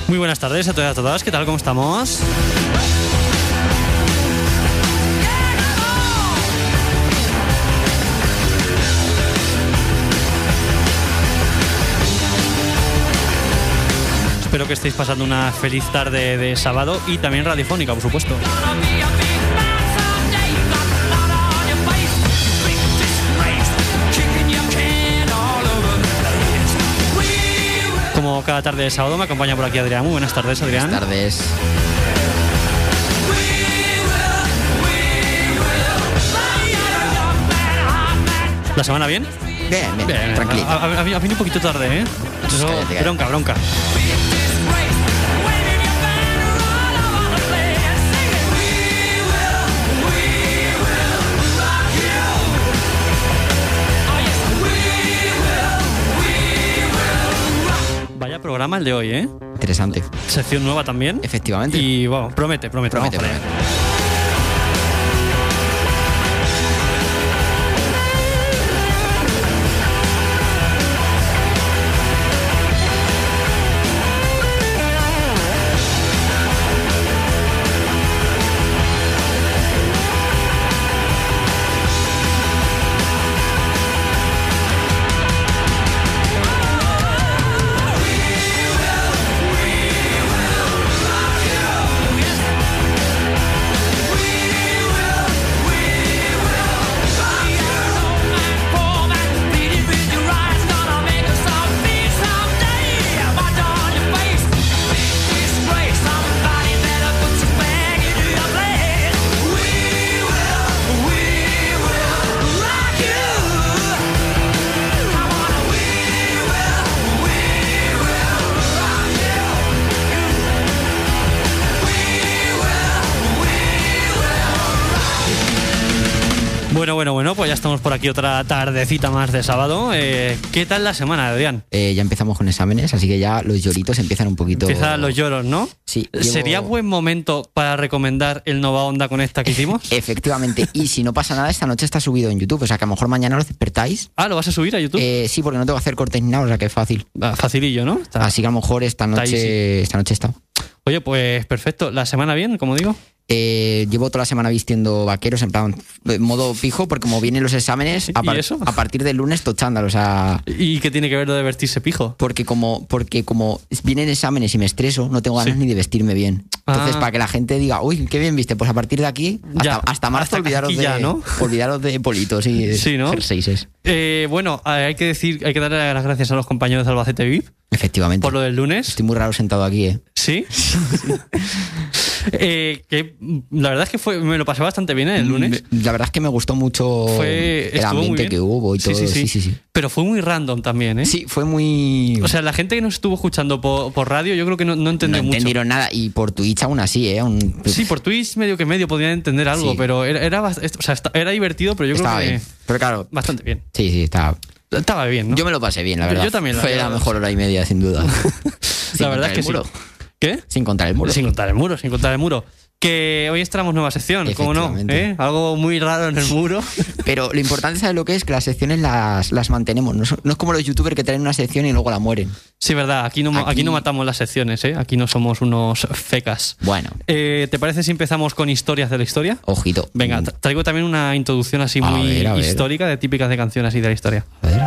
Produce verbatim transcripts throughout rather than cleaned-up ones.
Muy buenas tardes a todas y a todas, ¿qué tal? ¿Cómo estamos? Espero que estéis pasando una feliz tarde de sábado y también radiofónica, por supuesto. Como cada tarde de sábado me acompaña por aquí Adrián. Muy buenas tardes, Adrián. Buenas tardes. ¿La semana bien? Bien, bien, Bien, tranquilo. Ha, ha, ha venido un poquito tarde, ¿eh? Eso, Cállate, cállate. bronca, bronca. Vaya programa el de hoy, ¿eh? Interesante. Sección nueva también. Efectivamente. Y bueno, promete, promete. Promete, vamos para allá. promete. Bueno, bueno, bueno, pues ya estamos por aquí otra tardecita más de sábado. Eh, ¿Qué tal la semana, Adrián? Eh, ya empezamos con exámenes, así que ya los lloritos empiezan un poquito... Empiezan los lloros, ¿no? Sí. llevo- ¿Sería buen momento para recomendar el Nova Onda Conecta que hicimos? Efectivamente. Y si no pasa nada, esta noche está subido en YouTube. O sea, que a lo mejor mañana os despertáis. Ah, ¿lo vas a subir a YouTube? Eh, sí, porque no tengo que hacer cortes ni nada, o sea que es fácil. Ah, facilillo, ¿no? Está- Así que a lo mejor esta Está noche, easy. esta noche está. Oye, pues perfecto. ¿La semana bien, como digo? Eh, llevo toda la semana vistiendo vaqueros en plan de modo pijo, porque como vienen los exámenes, a, ¿Y par- eso? a partir del lunes tochándalo, o sea... ¿Y qué tiene que ver lo de vestirse pijo? Porque como, porque como vienen exámenes y me estreso, no tengo ganas Sí. ni de vestirme bien. Entonces, Ah. para que la gente diga, uy, qué bien viste, pues a partir de aquí, hasta, Ya, hasta marzo, hasta olvidaros, aquí de, ya, ¿no? olvidaros de politos y de Sí, ¿no? jerseyses. Eh, bueno, eh, hay que decir, hay que darle las gracias a los compañeros de Albacete V I P Efectivamente. por lo del lunes. Estoy muy raro sentado aquí, ¿eh? ¿Sí? eh, que la verdad es que fue, me lo pasé bastante bien, ¿eh? El lunes. La verdad es que me gustó mucho Fue, el estuvo muy ambiente bien. que hubo y Sí, todo. sí, sí. sí, sí, sí. Pero fue muy random también, ¿eh? Sí, fue muy... O sea, la gente que nos estuvo escuchando por, por radio, yo creo que no, no no entendió mucho. entendieron nada. Y por Twitch aún así, ¿eh? Aún- Sí, por Twitch medio que medio podían entender algo, Sí. pero era, era, bast- o sea, esta- era divertido, pero yo estaba creo que bien. Pero claro, bastante bien. sí, sí, estaba... Estaba bien, ¿no? Yo me lo pasé bien, la Yo- verdad. yo también, la Fue verdad. la mejor hora y media, sin duda. La verdad es que sí. Muro. ¿Qué? Sin contar el muro. Sin contar el muro, sin contar el muro. Que hoy estrenamos nueva sección, ¿cómo no? Efectivamente. ¿Eh? Algo muy raro en el muro. Pero lo importante, ¿sabes lo que es? Que las secciones las, las mantenemos. No, son- no es como los youtubers que traen una sección y luego la mueren. Sí, verdad, aquí no, aquí... Aquí- no matamos las secciones, ¿eh? Aquí no somos unos fecas. Bueno, Eh, ¿Te parece si empezamos con historias de la historia? ojito. Venga, Mm, tra- traigo también una introducción así A muy ver, a ver. histórica, de típicas de canciones así de la historia. A ver.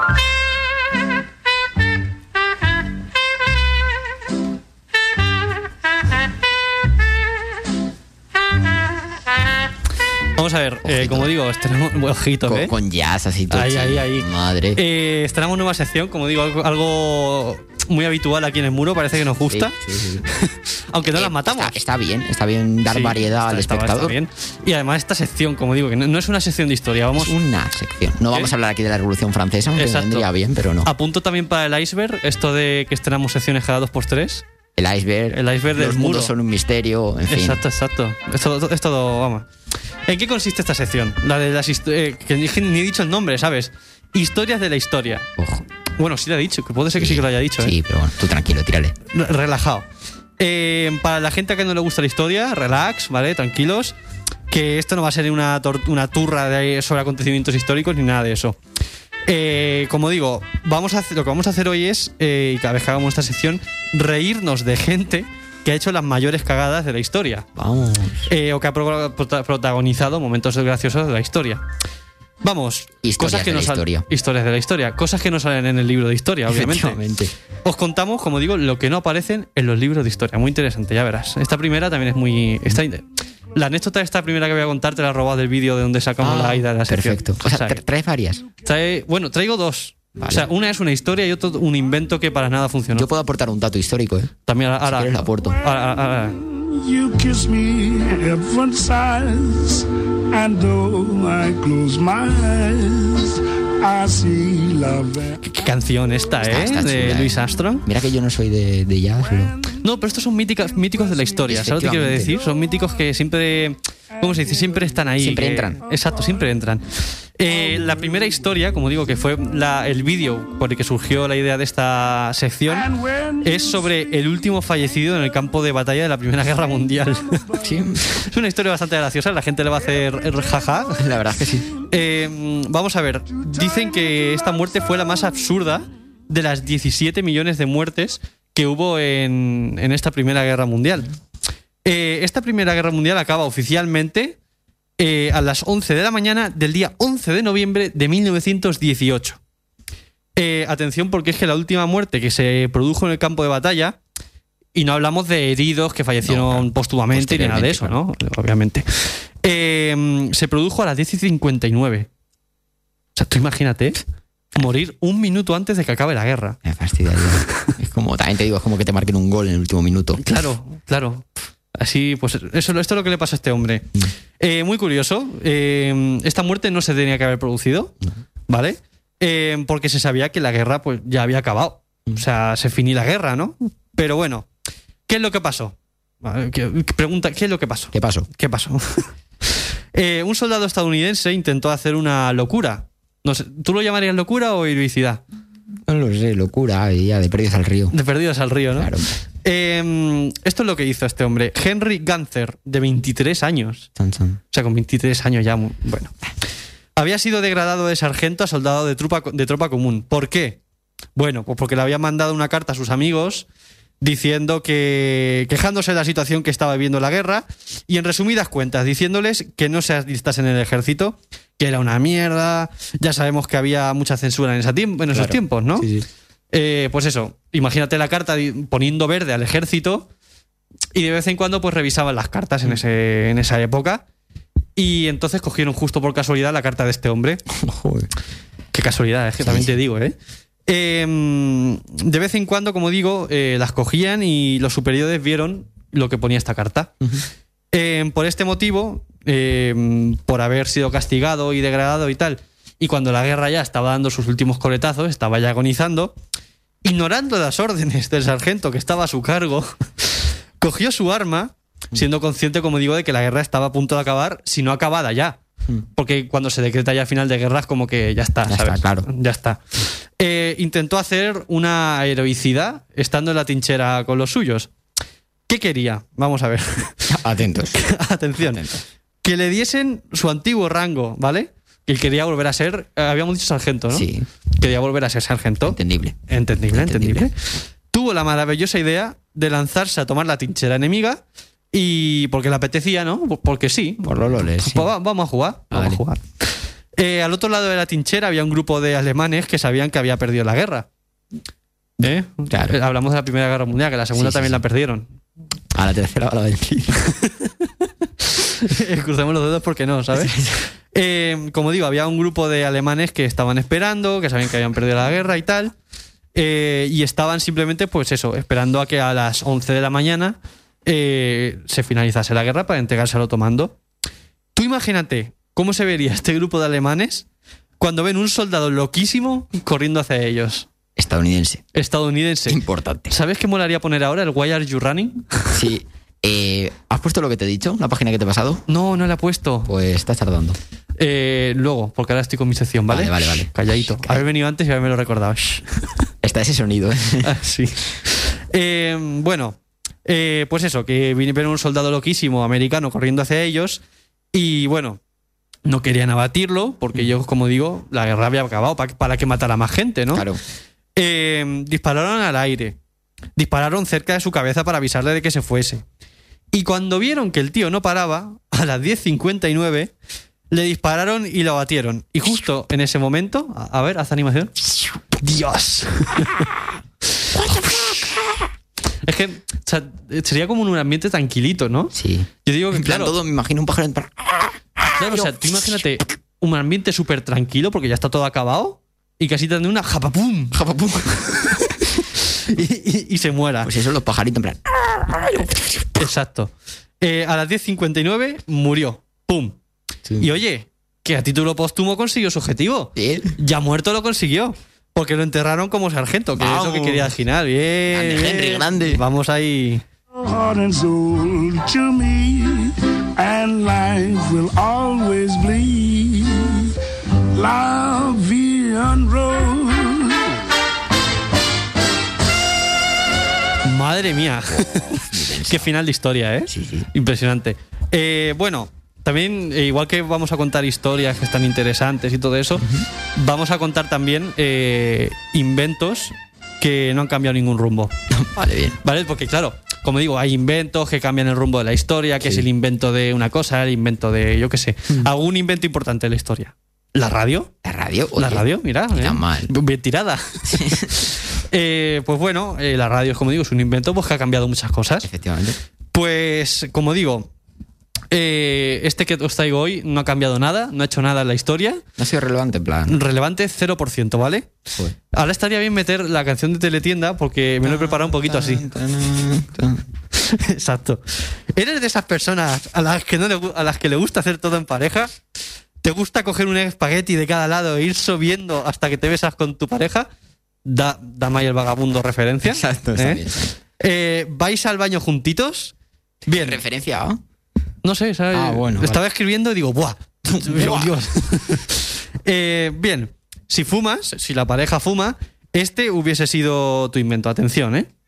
Vamos a ver, eh, Ojito. como digo, estrenamos... Ojito, Con, ¿eh? con jazz así todo. Ahí, chill. ahí, ahí. Madre. Eh, estrenamos nueva sección, como digo, algo, algo muy habitual aquí en el muro, parece que nos gusta. Sí, sí, sí. Aunque no Eh, las matamos. Está, está bien, está bien dar Sí, variedad al está- está- espectador. está bien. Y además esta sección, como digo, que no, no es una sección de historia, vamos Es una sección. No vamos ¿Qué? a hablar aquí de la Revolución Francesa, aunque Exacto. vendría bien, pero no. a punto también para el iceberg, esto de que estrenamos secciones cada dos por tres. El iceberg. El iceberg del Los mundos muro. son un misterio, en fin. Exacto, exacto. Es todo, es todo, vamos. ¿En qué consiste esta sección? La de las histo- eh, que ni, ni he dicho el nombre, ¿sabes? Historias de la historia. Ojo. Bueno, sí lo he dicho, que puede ser que sí que lo haya dicho, ¿eh? Sí, pero bueno, tú tranquilo, tírale. Re- Relajado. Eh, para la gente a que no le gusta la historia, relax, ¿vale? Tranquilos. Que esto no va a ser una, tor- una turra de, sobre acontecimientos históricos ni nada de eso. Eh, como digo, vamos a hacer, lo que vamos a hacer hoy es, eh, y cada vez que hagamos esta sección, reírnos de gente que ha hecho las mayores cagadas de la historia. Vamos. Eh, o que ha pro- prota- protagonizado momentos graciosos de la historia. Vamos, Historias cosas que de no la sal- historia. historias de la historia, cosas que no salen en el libro de historia, obviamente. Efectivamente. Os contamos, como digo, lo que no aparecen en los libros de historia. Muy interesante, ya verás. Esta primera también es muy... Está inte- la anécdota de esta primera que voy a contar te la he robado del vídeo de donde sacamos Ah, la ida de la sección. perfecto. O sea, O sea, tra- traes varias. trae- bueno, traigo dos. Vale. O sea, una es una historia y otro un invento que para nada funcionó. Yo puedo aportar un dato histórico, ¿eh? También ahora... Si ahora- quieres lo aporto. ahora- ahora- ahora. You kiss me heaven sighs, and though I close my eyes, I see love. and- ¿Qué, qué canción esta, Está- eh? está de chula, Louis eh. Armstrong. Mira que yo no soy de, de jazz, pero... No, pero estos son míticas, míticos de la historia, ¿sabes lo que quiero Efectivamente. decir? Son míticos que siempre, ¿cómo se dice? Siempre están ahí. Siempre que- entran. Exacto, siempre entran. Eh, la primera historia, como digo, que fue la- el vídeo por el que surgió la idea de esta sección, And when es sobre el último fallecido en el campo de batalla de la Primera Guerra Mundial. Sí, Es una historia bastante graciosa, la gente le va a hacer er, jaja. la verdad es que sí. Eh, vamos a ver, dicen que esta muerte fue la más absurda de las diecisiete millones de muertes que hubo en, en esta Primera Guerra Mundial. Eh, esta Primera Guerra Mundial acaba oficialmente eh, a las once de la mañana del día once de noviembre de mil novecientos dieciocho. Eh, atención, porque es que la última muerte que se produjo en el campo de batalla, y no hablamos de heridos que fallecieron No, claro. póstumamente ni nada de eso, Posteriormente, ¿no? Obviamente. Eh, se produjo a las diez y cincuenta y nueve. O sea, tú imagínate morir un minuto antes de que acabe la guerra. Me fastidia. tío. Es como, también te digo, es como que te marquen un gol en el último minuto. Claro, claro. Así, pues eso, esto es lo que le pasó a este hombre. Eh, muy curioso. eh, esta muerte no se tenía que haber producido, ¿vale? Eh, porque se sabía que la guerra pues ya había acabado. O sea, se finí la guerra, ¿no? Pero bueno, ¿qué es lo que pasó? Vale, ¿qué- qué pregunta, ¿qué es lo que pasó? ¿Qué pasó? ¿Qué pasó? Eh, un soldado estadounidense intentó hacer una locura. No sé, ¿tú lo llamarías locura o heroicidad? No lo sé, locura, y ya de perdidos al río. De perdidos al río, ¿no? Claro. Eh, esto es lo que hizo este hombre. Henry Gunther, de veintitrés años. Chan, chan. O sea, con veintitrés años ya, mu- bueno. Había sido degradado de sargento a soldado de tropa, de tropa común. ¿Por qué? Bueno, pues porque le habían mandado una carta a sus amigos diciendo que... quejándose de la situación que estaba viviendo la guerra y en resumidas cuentas diciéndoles que no se alistasen en el ejército, que era una mierda. Ya sabemos que había mucha censura en, esa tiemp- en esos Claro. tiempos, ¿no? Sí, sí. Eh, pues eso, imagínate la carta di- poniendo verde al ejército y de vez en cuando pues revisaban las cartas en, ese, en esa época y entonces cogieron justo por casualidad la carta de este hombre. Joder. Qué casualidad, es que Sí, también sí. te digo, ¿eh? Eh, de vez en cuando, como digo, eh, las cogían y los superiores vieron lo que ponía esta carta. Eh, por este motivo, eh, por haber sido castigado y degradado y tal, y cuando la guerra ya estaba dando sus últimos coletazos, estaba ya agonizando, ignorando las órdenes del sargento que estaba a su cargo, cogió su arma, siendo consciente, como digo, de que la guerra estaba a punto de acabar, si no acabada ya. Porque cuando se decreta ya final de guerra es como que ya está, Ya ¿sabes? está, claro. Ya está. Eh, intentó hacer una heroicidad estando en la trinchera con los suyos. ¿Qué quería? Vamos a ver. Atentos. Atención. Que le diesen su antiguo rango, ¿vale? Que él quería volver a ser, eh, habíamos dicho sargento, ¿no? Sí, Quería volver a ser sargento. entendible. Entendible, entendible, Entendible. Tuvo la maravillosa idea de lanzarse a tomar la trinchera enemiga y porque le apetecía, ¿no? Porque sí. Por los loles, sí. Pues va- vamos a jugar. Ah, Vamos vale. a jugar. Eh, al otro lado de la trinchera había un grupo de alemanes que sabían que había perdido la guerra. ¿Eh? Claro. Eh, Hablamos de la Primera Guerra Mundial, que la segunda Sí, sí, también sí. la perdieron. A la tercera va la vencida. Crucemos los dedos porque no, ¿sabes? Eh, como digo, había un grupo de alemanes que estaban esperando, que sabían que habían perdido la guerra y tal. eh, y estaban simplemente, pues eso, esperando a que a las once de la mañana eh, se finalizase la guerra para entregarse al otomano. Tú imagínate cómo se vería este grupo de alemanes cuando ven un soldado loquísimo corriendo hacia ellos. Estadounidense. Estadounidense. Importante. ¿Sabes qué molaría poner ahora? El Why Are You Running? Sí. Eh, ¿Has puesto lo que te he dicho? ¿La página que te he pasado? No, no le he puesto. Pues estás tardando. Eh, luego, porque ahora estoy con mi sección, ¿vale? Vale, vale, vale. Calladito. Shh, Haber venido antes y haberme lo recordado. Shh. Está ese sonido, ¿eh? Ah, sí. Eh, bueno, eh, pues eso, que vino un soldado loquísimo americano corriendo hacia ellos y bueno, no querían abatirlo porque ellos, como digo, la guerra había acabado para, para que matara más gente, ¿no? Claro. Eh, dispararon al aire. Dispararon cerca de su cabeza para avisarle de que se fuese. Y cuando vieron que el tío no paraba, a las diez cincuenta y nueve le dispararon y lo abatieron. Y justo en ese momento, a, a ver, haz animación. ¡Dios! Es que, o sea, sería como un ambiente tranquilito, ¿no? Sí. Yo digo que, En plan, claro, todo, me imagino un pájaro en plan... claro, o sea, tú imagínate un ambiente súper tranquilo porque ya está todo acabado y casi te dan una japapum Japapum. y, y, y se muera. Pues eso, los pajaritos en plan... Exacto. Eh, a las diez cincuenta y nueve murió. ¡Pum! Sí. Y oye, que a título póstumo consiguió su objetivo. Bien. Ya muerto lo consiguió. Porque lo enterraron como sargento, que es lo que Vamos. quería al final. Bien, Grande, bien. Henry, grande. Vamos ahí. Heart and soul to me, and life will always bleed. La vie en rose. Madre mía. Qué final de historia, ¿eh? Sí, sí. Impresionante. Eh, bueno, también, eh, igual que vamos a contar historias que están interesantes y todo eso, uh-huh. vamos a contar también eh, inventos que no han cambiado ningún rumbo. Vale, bien. ¿Vale? Porque, claro, como digo, hay inventos que cambian el rumbo de la historia, que Sí. es el invento de una cosa, el invento de, yo qué sé, Mm. algún invento importante de la historia. ¿La radio? La radio. La oye, radio, mira. ni ¿eh? tan mal. Bien tirada. eh, pues bueno, eh, la radio, como digo, es un invento pues, que ha cambiado muchas cosas. Efectivamente. Pues, como digo, eh, este que os traigo hoy no ha cambiado nada, no ha hecho nada en la historia. No ha sido relevante, en plan... Relevante cero por ciento, ¿vale? Joder. Ahora estaría bien meter la canción de Teletienda porque me lo he preparado un poquito así. Exacto. ¿Eres de esas personas a las que no le, gu- a las que le gusta hacer todo en pareja? ¿Te gusta coger un espagueti de cada lado e ir subiendo hasta que te besas con tu pareja? Da, dame ahí el vagabundo referencia. Exacto, está ¿Eh? bien. Eh, ¿Vais al baño juntitos? Bien. Referencia, ¿no? No sé, ¿sabes? Ah, bueno, Estaba vale. escribiendo y digo, ¡buah! Buah. Dios. Eh, bien, si fumas, si la pareja fuma, este hubiese sido tu invento. Atención, ¿eh?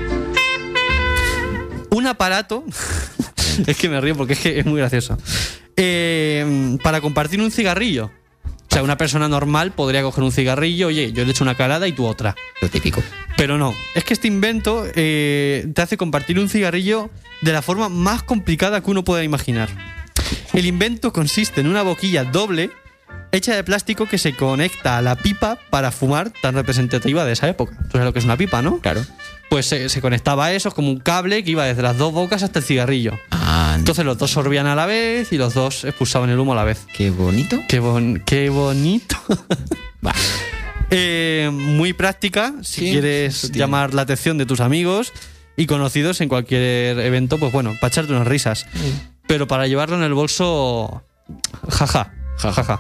Un aparato. Es que me río porque es que es muy gracioso. Eh, para compartir un cigarrillo. O sea, una persona normal podría coger un cigarrillo, oye, yo le echo una calada y tú otra. Lo típico. Pero no, es que este invento eh, te hace compartir un cigarrillo de la forma más complicada que uno pueda imaginar. El invento consiste en una boquilla doble hecha de plástico que se conecta a la pipa para fumar, tan representativa de esa época. Tú sabes lo que es una pipa, ¿no? Claro. Pues se, se conectaba a eso, es como un cable que iba desde las dos bocas hasta el cigarrillo. Ah, Entonces los dos sorbían a la vez y los dos expulsaban el humo a la vez. qué bonito. Qué, bon- qué bonito. Va. Eh, muy práctica, si Sí, quieres eso tiene. llamar la atención de tus amigos y conocidos en cualquier evento, pues bueno, para echarte unas risas. Pero para llevarlo en el bolso, jaja, jajaja. Ja.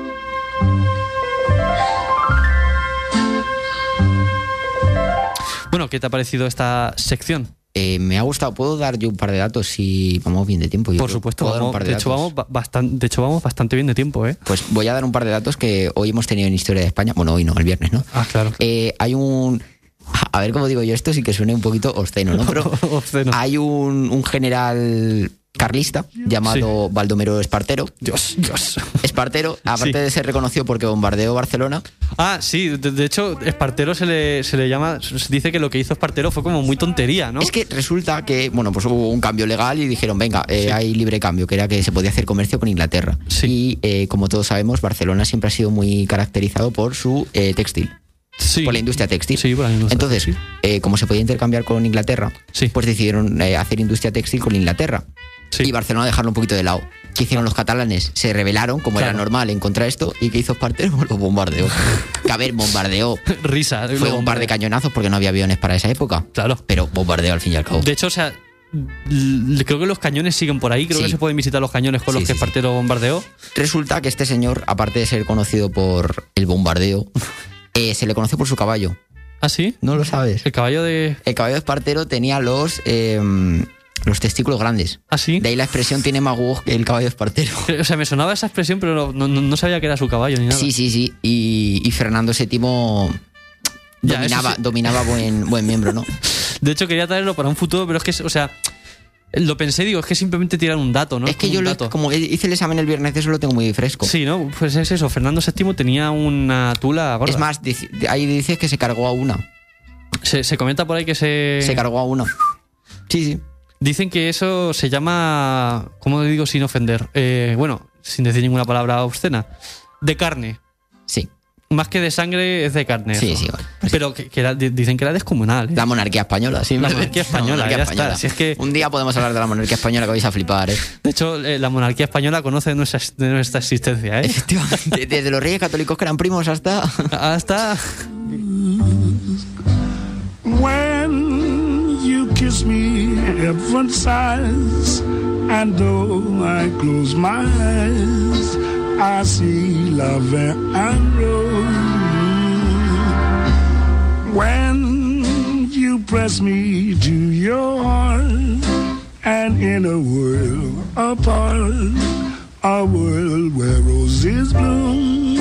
Bueno, ¿qué te ha parecido esta sección? Eh, me ha gustado. ¿Puedo dar yo un par de datos si vamos bien de tiempo? Yo Por creo. supuesto, ¿Puedo dar un vamos- par de, de hecho, datos? vamos ba- bastan- de hecho vamos bastante bien de tiempo, ¿eh? Pues voy a dar un par de datos que hoy hemos tenido en Historia de España. Bueno, hoy no, el viernes, ¿no? Ah, claro. Eh, hay un... A ver cómo digo yo esto, sí que suene un poquito obsceno, ¿no? Pero Obsceno. hay un, un general carlista llamado Baldomero Espartero. Dios, Dios. Espartero, aparte Sí. de ser reconocido porque bombardeó Barcelona, Ah, sí, de, de hecho, Espartero se le, se le llama, se dice que lo que hizo Espartero fue como muy tontería, ¿no? es que resulta que, bueno, pues hubo un cambio legal y dijeron, venga, eh, hay libre cambio, que era que se podía hacer comercio con Inglaterra. Sí. Y eh, como todos sabemos, Barcelona siempre ha sido muy caracterizado por su eh, textil, Sí. por la industria textil. Sí, por la industria Entonces, textil. eh, como se podía intercambiar con Inglaterra, Sí. pues decidieron eh, hacer industria textil con Inglaterra. Sí. Y Barcelona dejarlo un poquito de lado. ¿Qué hicieron los catalanes? Se rebelaron, como Claro. era normal, en contra de esto. ¿Y qué hizo Espartero? Los bombardeó. Que a ver, bombardeó. Risa. Fue un par de cañonazos porque no había aviones para esa época. Claro. Pero bombardeó al fin y al cabo. De hecho, o sea, l- creo que los cañones siguen por ahí. Creo Sí. que se pueden visitar los cañones con Sí, los que sí, sí. Espartero bombardeó. Resulta que este señor, aparte de ser conocido por el bombardeo, eh, se le conoce por su caballo. ¿Ah, sí? ¿No lo sabes? El caballo de... El caballo de Espartero tenía los, eh, los testículos grandes. ¿Ah, sí? De ahí la expresión tiene más huevos que el caballo de Espartero. O sea, me sonaba esa expresión, pero no, no- no sabía que era su caballo ni nada. Sí, sí, sí. Y, y Fernando séptimo Ya, dominaba, eso sí. dominaba buen, buen miembro, ¿no? De hecho, quería traerlo para un futuro, pero es que, o sea, Lo pensé, digo, es que simplemente tirar un dato, ¿no? Es que como yo, un lo, dato. como hice el examen el viernes, eso lo tengo muy fresco. Sí, ¿no? Pues es eso, Fernando séptimo tenía una tula gorda. Es más, dice- ahí dices que se cargó a una. Se, se comenta por ahí que se... Se cargó a una. Sí, sí. Dicen que eso se llama... ¿Cómo digo sin ofender? Eh, bueno, sin decir ninguna palabra obscena. De carne. Sí, Más que de sangre, es de carne. sí, eso. sí. Vale. Pero que, que era- di- dicen que era descomunal, ¿eh? La monarquía española, sí. La monarquía española, ya está. Si es que- Un día podemos hablar de la monarquía española que vais a flipar, ¿eh? De hecho, eh, la monarquía española conoce de nuestra, de nuestra existencia, ¿eh? Efectivamente. Desde los reyes católicos que eran primos hasta... Hasta... When you kiss me, heaven sighs, and though I close my eyes, I see love and rose. When you press me to your heart, and in a world apart, a world where roses bloom,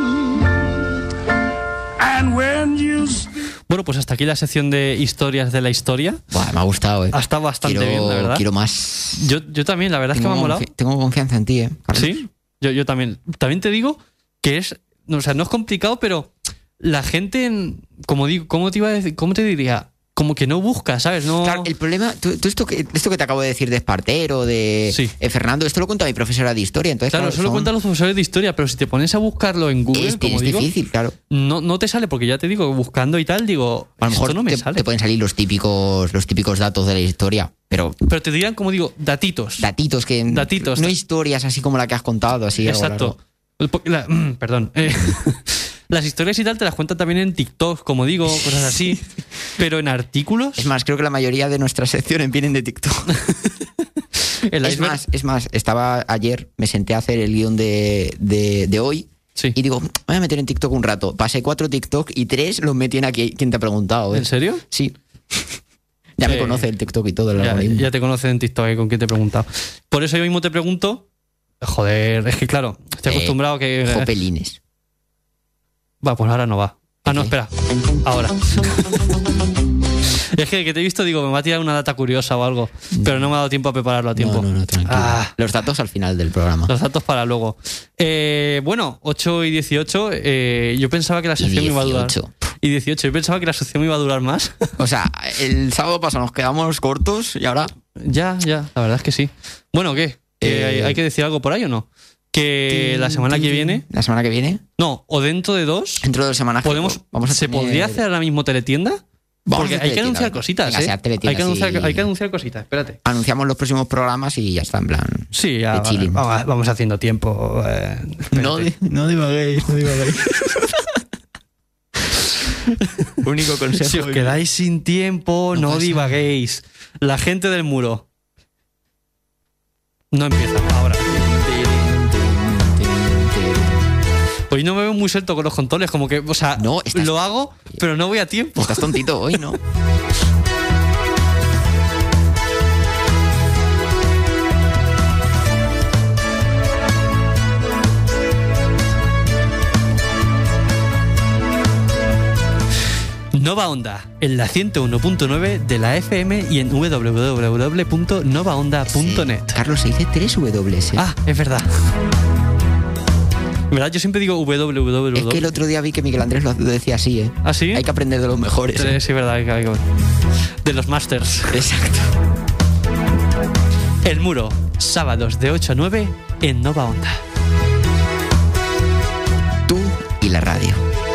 and when you Bueno, pues hasta aquí la sección de historias de la historia. Buah, me ha gustado, ¿eh? Ha estado bastante quiero, bien, la verdad. Quiero más. Yo, yo también, la verdad es que me ha molado. confi- tengo confianza en ti, ¿eh? Carlos? Sí, yo, yo también. También te digo que es... O sea, no es complicado, pero la gente, en- como digo, ¿cómo te iba a decir? ¿Cómo te diría? Como que no busca, ¿sabes? No... Claro, el problema, tú, tú esto, que, esto que te acabo de decir de Espartero, de Sí. eh, Fernando, esto lo cuenta mi profesora de historia. Entonces, Claro, claro, eso lo son- cuentan los profesores de historia, pero si te pones a buscarlo en Google, es, como es digo, difícil, claro. no, no te sale, porque ya te digo, buscando y tal, digo, A lo mejor esto no me te, sale. te pueden salir los típicos, los típicos datos de la historia, pero Pero te dirían, como digo, datitos. datitos que Datitos. no historias así como la que has contado, así. algo Exacto. largo. La- perdón. Eh, las historias y tal te las cuentan también en TikTok, como digo, cosas así. Pero en artículos, Es más, creo que la mayoría de nuestras secciones vienen de TikTok. el es iceberg- más, es más, estaba ayer, me senté a hacer el guión de, de, de hoy. Sí. Y digo, voy a meter en TikTok un rato. Pasé cuatro TikTok y tres los metí en aquí. ¿Quién te ha preguntado? ¿eh? ¿En serio? Sí. ya me Eh, conoce el TikTok y todo el Ya, algoritmo. ya te conocen en TikTok, eh, con quién te he preguntado. Por eso yo mismo te pregunto. Joder, es que claro, estoy Eh, acostumbrado a que. eh, Jopelines. Va, pues ahora no va. Ah, no, ¿Qué? espera. Ahora. Es que, que te he visto, digo, me va a tirar una data curiosa o algo. Pero no me ha dado tiempo a prepararlo a tiempo. No, no, no, tranquilo. Ah. Los datos al final del programa. Los datos para luego. Eh, bueno, ocho y dieciocho. Eh, yo pensaba que la Y sección iba a durar. dieciocho. Y dieciocho. Yo pensaba que la sección iba a durar más. O sea, el sábado pasado nos quedamos cortos y ahora... ya, ya. La verdad es que sí. Bueno, ¿qué? ¿Que Eh, hay, hay que decir algo por ahí o no? Que la semana que viene. La semana que viene, No, o dentro de dos. dentro de dos semanas... Podemos, vamos a ¿Se tener- podría hacer ahora mismo teletienda? Vamos Porque a hacer hay que teletienda, anunciar venga. cositas, Venga, ¿eh? sea teletienda, Hay que, anunciar, sí. hay que anunciar cositas, espérate. Anunciamos los próximos programas y ya está, en plan... Sí, ya, de chilling. vamos, vamos haciendo tiempo. eh, No, espérate. di- no divaguéis, no divaguéis. Único consejo. Si os quedáis sin tiempo, No no, pasa. divaguéis. La gente del muro. No empieza ahora. Hoy no me veo muy suelto con los controles, como que, o sea, No, estás- lo hago, pero no voy a tiempo. Estás tontito hoy, ¿no? Nova Onda, en la ciento uno punto nueve de la F M y en w w w punto nova onda punto net. Sí. Carlos, se dice tres W, ¿eh? Ah, es verdad. En verdad, yo siempre digo www. Es que el otro día vi que Miguel Andrés lo decía así, ¿eh? ¿Ah, sí? Hay que aprender de los mejores. Sí, ¿eh? sí, es verdad. hay que- hay que- De los masters. Exacto. El muro, sábados de ocho a nueve en Nova Onda. Tú y la radio.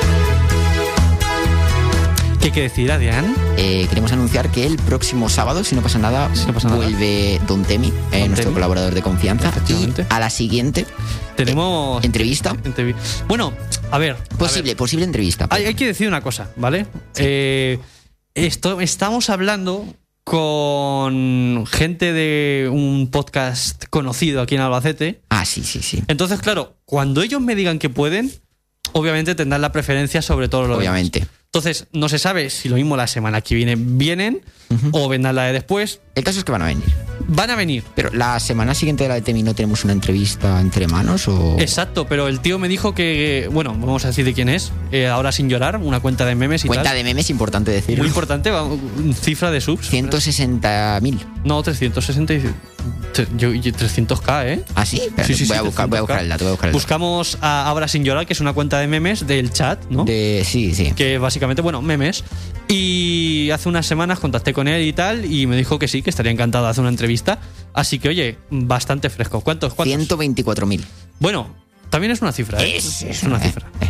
¿Qué hay que decir, Adrián? Eh, queremos anunciar que el próximo sábado, si no pasa nada, Si no pasa nada. vuelve Don Temi, eh, nuestro Temi. colaborador de confianza. Efectivamente. Y a la siguiente, Tenemos... entrevista. entrevi- Bueno, a ver. a Posible, ver. posible entrevista. Hay, hay que decir una cosa, ¿vale? Eh, esto, estamos hablando con gente de un podcast conocido aquí en Albacete. Ah, sí, sí, sí. Entonces, claro, cuando ellos me digan que pueden, obviamente tendrán la preferencia sobre todo lo demás. Obviamente. Entonces, no se sabe si lo mismo la semana que viene vienen o vendrán la de después. El caso es que van a venir. Van a venir. Pero la semana siguiente de la de Temi no tenemos una entrevista entre manos o... Exacto, pero el tío me dijo que, bueno, vamos a decir de quién es, eh, ahora sin llorar, una cuenta de memes y Cuenta tal. de memes, importante decirlo. Muy importante, va, cifra de subs. ciento sesenta mil. No, trescientos sesenta y... Yo, yo, trescientos k, ¿eh? ¿Ah, sí? Espérate, Sí, sí, voy, sí, a buscar, voy a buscar el dato, voy a buscar el dato. Buscamos a Ahora sin llorar, que es una cuenta de memes del chat, ¿no? De, sí, sí. Que básicamente, bueno, memes. Y hace unas semanas contacté con él y tal, y me dijo que sí, que estaría encantado de hacer una entrevista. Así que, oye, bastante fresco. ¿Cuántos? cuántos? ciento veinticuatro mil. Bueno, también es una cifra, ¿eh? Es, Es es una una- cifra. eh.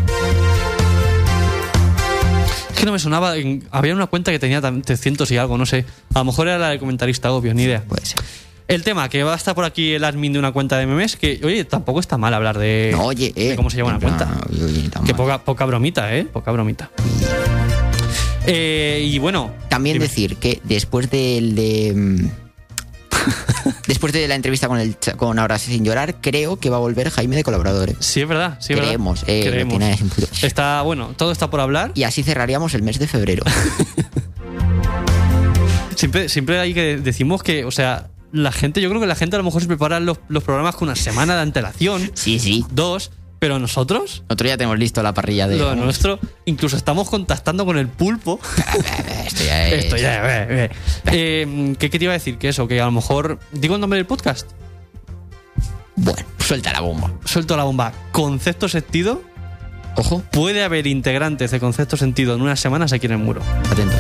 Es que no me sonaba. en- Había una cuenta que tenía tam- trescientos y algo, no sé. A lo mejor era la del comentarista obvio, ni idea. Puede ser. El tema, que va a estar por aquí el admin de una cuenta de memes, que, oye, tampoco está mal hablar de, No, oye, eh. de cómo se llama una en plan, cuenta. oye, oye, tan Que mal. poca, poca bromita, ¿eh? Poca bromita. Eh, y bueno. También dime. decir que después del de... mm, después de la entrevista con el cha- con Ahora sin llorar, creo que va a volver Jaime de colaboradores. Sí, es verdad. Sí, es Creemos, verdad. eh, lo Creemos. tiene en puto- Está, bueno, todo está por hablar. Y así cerraríamos el mes de febrero. Siempre, siempre hay que decimos que, o sea, la gente, yo creo que la gente a lo mejor se prepara los, los programas con una semana de antelación, Sí, sí. dos, pero nosotros, Nosotros ya tenemos listo la parrilla de... lo nuestro, incluso estamos contactando con el pulpo. Esto ya es... Esto ya, eh, eh. Eh, ¿qué, ¿Qué te iba a decir? Que eso, que a lo mejor. ¿Digo el nombre del podcast? Bueno, suelta la bomba. Suelto la bomba. Concepto sentido. Ojo, Puede haber integrantes de concepto sentido en unas semanas aquí en el muro. atentos.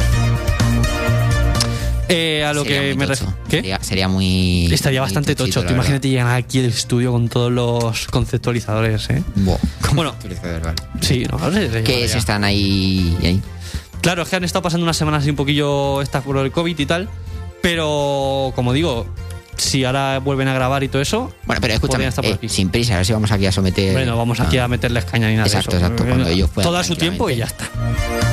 Eh, a lo Sería que muy me tocho. refiero. ¿Qué? Sería, sería muy... Estaría muy bastante tochito, tocho. Tú la imagínate llegar aquí al estudio con todos los conceptualizadores, ¿eh? verdad. Buah. Bueno, Vale. sí, no, no sé. Que ya. se están ahí... ahí. Claro, es que han estado pasando unas semanas así un poquillo estas por el COVID y tal. Pero, como digo, si ahora vuelven a grabar y todo eso. Bueno, pero escúchame, podrían estar por eh, aquí. sin prisa, a ver si vamos aquí a someter... Bueno, vamos aquí Ah. a meterles caña ni nada Exacto, de eso. exacto, cuando ellos puedan Todo a su tiempo y ya tranquilamente. está.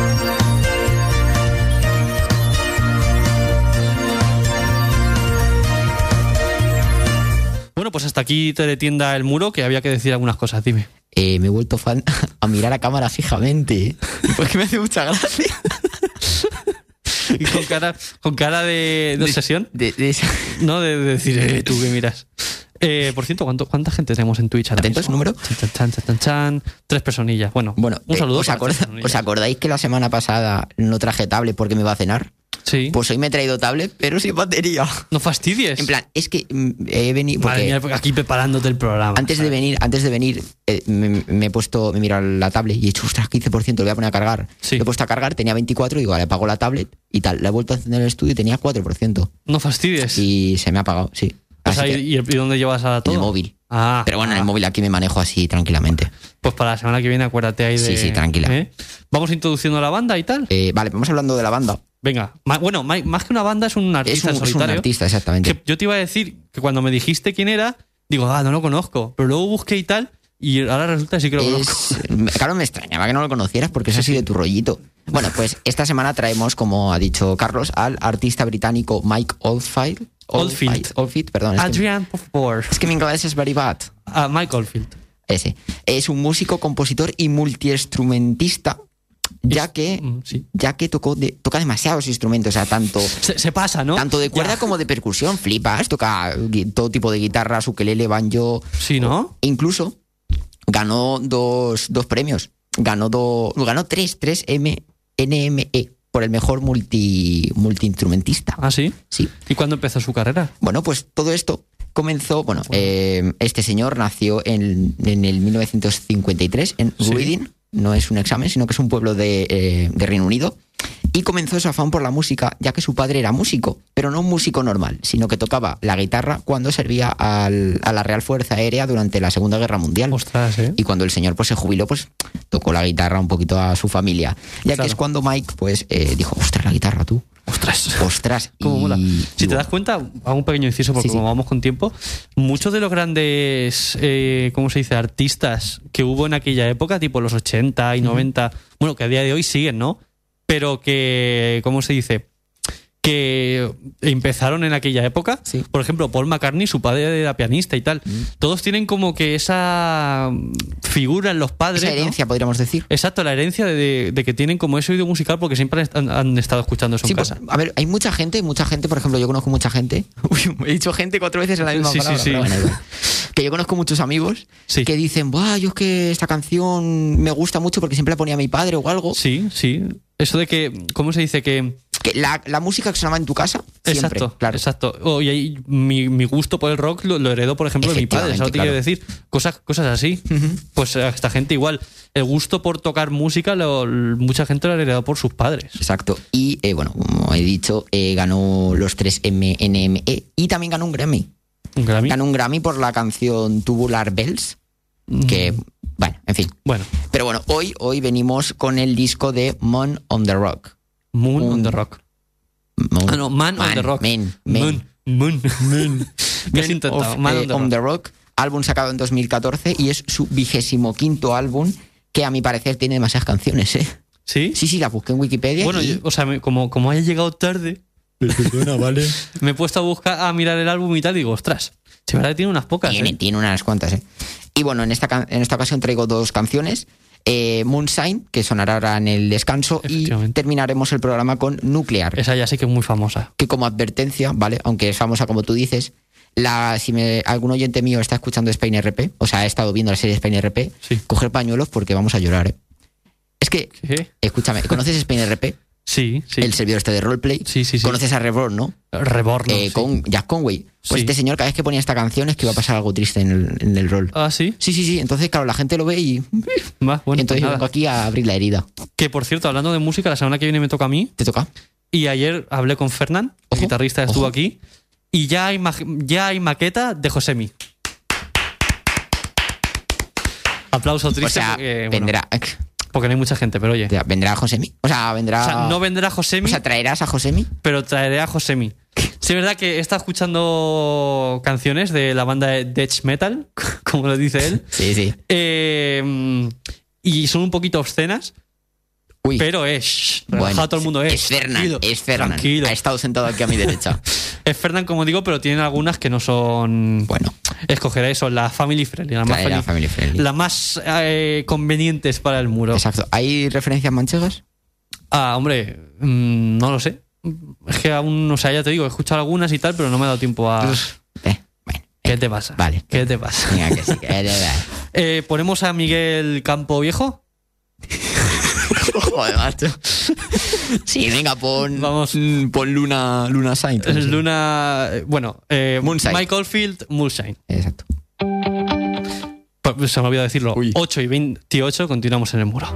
Bueno, pues hasta aquí Teletienda El Muro, que había que decir algunas cosas, dime. Eh, me he vuelto fan a mirar a cámara fijamente. Porque me hace mucha gracia. Y con cara, con cara de, de obsesión, De, de esa- ¿no? De, de decir, eh, tú que miras. Eh, por cierto, ¿cuánto, ¿cuánta gente tenemos en Twitch ahora ¿Atentos, mismo? número? Chan, chan, chan, chan, chan. Tres personillas. Bueno, Bueno, un eh, saludo. ¿os, para acorda- tres personillas. ¿os acordáis que la semana pasada no traje tablet porque me iba a cenar? Sí. Pues hoy me he traído tablet, pero sin batería. No fastidies. En plan, es que mm, he venido... Madre porque mía, aquí preparándote el programa. antes de venir, antes de venir eh, me, me he puesto, me he mirado la tablet y he dicho, ostras, quince por ciento, lo voy a poner a cargar. Sí. Lo he puesto a cargar, tenía veinticuatro, digo, vale, apago la tablet y tal. La he vuelto a encender en el estudio y tenía cuatro por ciento. No fastidies. Y se me ha apagado, sí. O Así sea, que, ¿y, ¿Y dónde llevas a todo? el móvil. Ah, Pero bueno, en ah. el móvil aquí me manejo así tranquilamente. Pues para la semana que viene acuérdate ahí de... Sí, sí, tranquila. ¿eh? Vamos introduciendo la banda y tal. Eh, vale, vamos hablando de la banda. Venga. Ma- Bueno, ma- más que una banda es un Es artista un, en es un solitario. artista, exactamente. Que yo te iba a decir que cuando me dijiste quién era, digo, ah, no lo conozco. Pero luego busqué y tal, y ahora resulta que sí que lo conozco. Es, claro, me extrañaba que no lo conocieras porque es así de tu rollito. Bueno, pues esta semana traemos, como ha dicho Carlos, al artista británico Mike Oldfield. Oldfield. Oldfield, perdón. Es que, Adrian, por favor. es que mi inglés es very bad. Ah, Mike Oldfield. Ese. Es un músico, compositor y multiinstrumentista, ya Es- que, mm, sí. ya que tocó de- toca demasiados instrumentos, o sea, tanto, Se, se pasa, ¿no? tanto de cuerda Ya. como de percusión, flipas, toca gui- todo tipo de guitarras, ukelele, banjo. Sí, ¿no? Incluso ganó dos, dos premios. Ganó dos, ganó tres, tres M, N M E por el mejor multi, multiinstrumentista. Ah, sí. Sí. ¿Y cuándo empezó su carrera? Bueno, pues todo esto comenzó, bueno, eh, este señor nació en, en el mil novecientos cincuenta y tres en Sí. Reading, no es un examen, sino que es un pueblo de, eh, de Reino Unido, y comenzó su afán por la música, ya que su padre era músico, pero no un músico normal, sino que tocaba la guitarra cuando servía al- a la Real Fuerza Aérea durante la Segunda Guerra Mundial. Ostras, ¿eh? Y cuando el señor pues se jubiló, pues tocó la guitarra un poquito a su familia. Ya Claro. que es cuando Mike pues eh, dijo, ostras, la guitarra tú. Ostras. Ostras. Cómo y- mola. y Si te bueno, das cuenta, hago un pequeño inciso porque Sí, sí. como vamos con tiempo, muchos de los grandes, eh, ¿cómo se dice?, artistas que hubo en aquella época, tipo los ochenta y noventa, bueno, que a día de hoy siguen, ¿no? Pero que, ¿cómo se dice?, que empezaron en aquella época. Sí. Por ejemplo, Paul McCartney, su padre era pianista y tal. Mm. Todos tienen como que esa figura en los padres. Esa herencia, ¿no? Podríamos decir. Exacto, la herencia de, de, de que tienen como ese oído musical porque siempre han, han estado escuchando eso sí, en casa. Pues, a ver, hay mucha gente, mucha gente, por ejemplo, yo conozco mucha gente. Uy, he dicho gente cuatro veces en la misma sí, palabra. Sí, sí, bueno, que yo conozco muchos amigos sí. que dicen, Buah, yo es que esta canción me gusta mucho porque siempre la ponía mi padre o algo. Sí, sí. Eso de que, ¿cómo se dice? Que... Que la, la música que sonaba en tu casa, siempre, exacto, claro. Exacto. Oh, y ahí, mi, mi gusto por el rock lo, lo heredó, por ejemplo, de mi padre. ¿Sabes lo que quiero decir? Cosas, cosas así. Uh-huh. Pues a esta gente igual. El gusto por tocar música, lo, mucha gente lo ha heredado por sus padres. Exacto. Y, eh, bueno, como he dicho, eh, ganó los tres M N M E y también ganó un Grammy. ¿Un Grammy? Ganó un Grammy por la canción Tubular Bells, mm. que... Bueno, en fin. Bueno. Pero bueno, hoy, hoy venimos con el disco de Moon on the Rock. Moon un, on the Rock. Moon, ah, no, Man, man on the Rock. Man, man. Moon. Moon. Moon. ¿Qué has intentado? Of, Man eh, on, the, on rock. the Rock. Álbum sacado en dos mil catorce y es su vigésimo quinto álbum que a mi parecer tiene demasiadas canciones, ¿eh? ¿Sí? Sí, sí, la busqué en Wikipedia. Bueno, y... yo, o sea, me, como, como haya llegado tarde... Perdona, vale. Me he puesto a buscar, a mirar el álbum y tal y digo, ostras, si verdad que tiene unas pocas. Tiene, ¿eh? tiene unas cuantas, ¿eh? Y bueno, en esta, en esta ocasión traigo dos canciones. Eh, Moonshine, que sonará ahora en el descanso, y terminaremos el programa con Nuclear. Esa ya sí que es muy famosa. Que como advertencia, ¿vale? Aunque es famosa como tú dices, la, si me, algún oyente mío está escuchando Spain R P, o sea, ha estado viendo la serie Spain R P, sí. coger pañuelos porque vamos a llorar, ¿eh? Es que, ¿qué? Escúchame, ¿conoces Spain R P? Sí, sí. El servidor este de roleplay. Sí, sí, sí. Conoces a Reborn, ¿no? Reborn. Eh, sí. Con Jack Conway. Pues sí. este señor, cada vez que ponía esta canción es que iba a pasar algo triste en el, en el rol. Ah, sí. Sí, sí, sí. Entonces, claro, la gente lo ve y. Va, bueno, entonces pues yo vengo aquí a abrir la herida. Que por cierto, hablando de música, la semana que viene me toca a mí. ¿Te toca? Y ayer hablé con Fernán, el guitarrista, estuvo aquí. Y ya hay, ma- ya hay maqueta de Josemi. Aplauso triste. O sea, porque, vendrá. Bueno, porque no hay mucha gente, pero oye. ¿Vendrá Josemi? O sea, vendrá. O sea, no vendrá Josemi. O sea, ¿traerás a Josemi? Pero traeré a Josemi. Sí, es verdad que está escuchando canciones de la banda de Death Metal, como lo dice él. Sí, sí. Eh, y son un poquito obscenas. Uy. Pero es. Relajado Bueno, todo el mundo. Es, es Fernan. Es Fernan. Tranquilo. Ha estado sentado aquí a mi derecha. Es Fernan, como digo, pero tienen algunas que no son. Bueno. Escogeré eso, la family friendly. Las más, Traerá family friendly. La más eh, convenientes para el muro. Exacto. ¿Hay referencias manchegas? Ah, hombre, mmm, no lo sé. Es que aún, o sea, ya te digo, he escuchado algunas y tal, pero no me ha dado tiempo a. Eh, bueno. ¿Qué te pasa? Vale. ¿Qué te pasa? Venga, que sí, que te pasa. eh, ¿Ponemos a Miguel Campo Viejo? Joder, macho. Sí, venga, pon. Vamos. Pon Luna, Luna Saint. Es Luna. Bueno, eh, Moonshine. Mike Oldfield, Moonshine. Exacto. Se me olvidó decirlo. Uy. ocho y veintiocho, continuamos en el muro.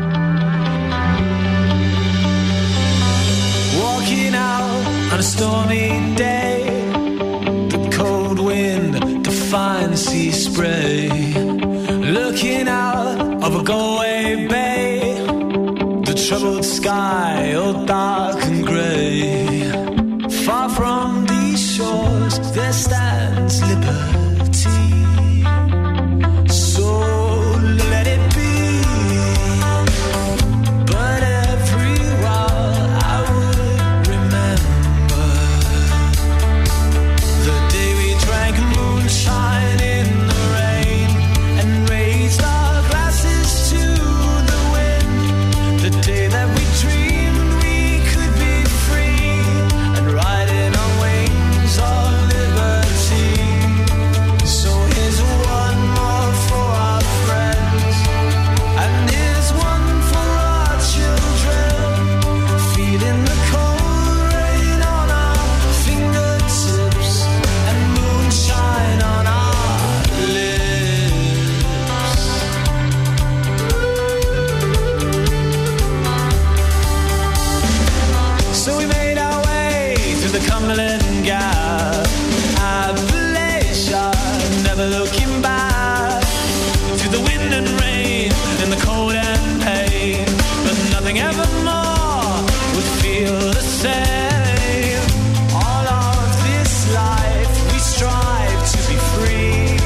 Walking out on a stormy day, the cold wind defines sea spray. Looking out of a Galway bay, the troubled sky all dark and grey. Far from these shores there stands liberty. So let it be. But every while I would remember the day we drank moonshine in the rain and raised our glasses to the wind. The day that we dreamed we could be free and riding on wings of liberty. So here's one more for our friends, and here's one for our children, feeling the cold rain on our fingertips and moonshine on our lips. So we made our way through the Cumberland Gap, Appalachia, never looking back, through the wind and rain and the cold and pain, but nothing evermore would feel the same. All of this life we strive to be free.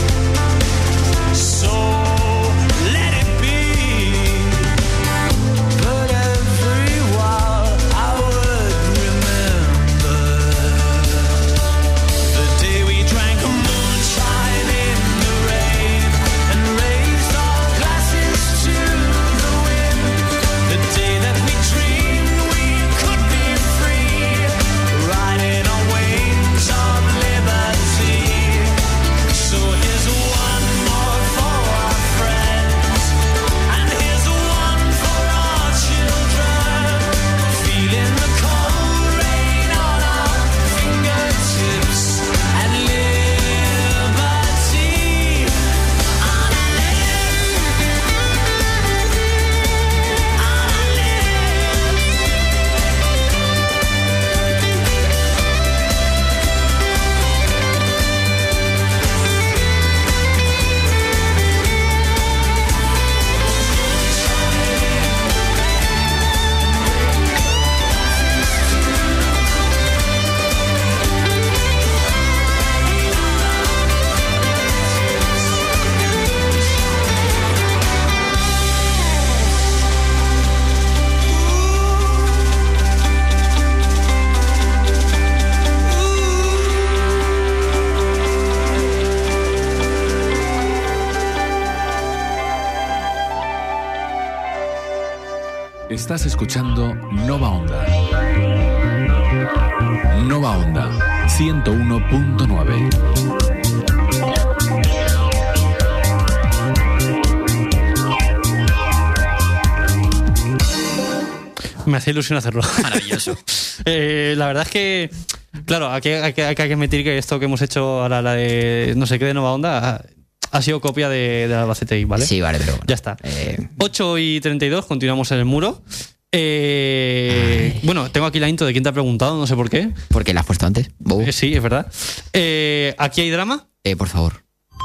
So let it be. But every while I would remember Estás escuchando Nova Onda. Nova Onda ciento uno punto nueve. Me hace ilusión hacerlo. Maravilloso. eh, la verdad es que, claro, hay que, hay, que, hay que admitir que esto que hemos hecho ahora, la de no sé qué de Nova Onda, ha, ha sido copia de, de Albacete I, ¿vale? Sí, vale, pero bueno. Ya está. Eh, ocho y treinta y dos, continuamos en el muro. Eh, bueno, tengo aquí la intro de quién te ha preguntado, no sé por qué. ¿Por qué la has puesto antes? Bobo. Eh, sí, es verdad. Eh, aquí hay drama. Eh, por favor.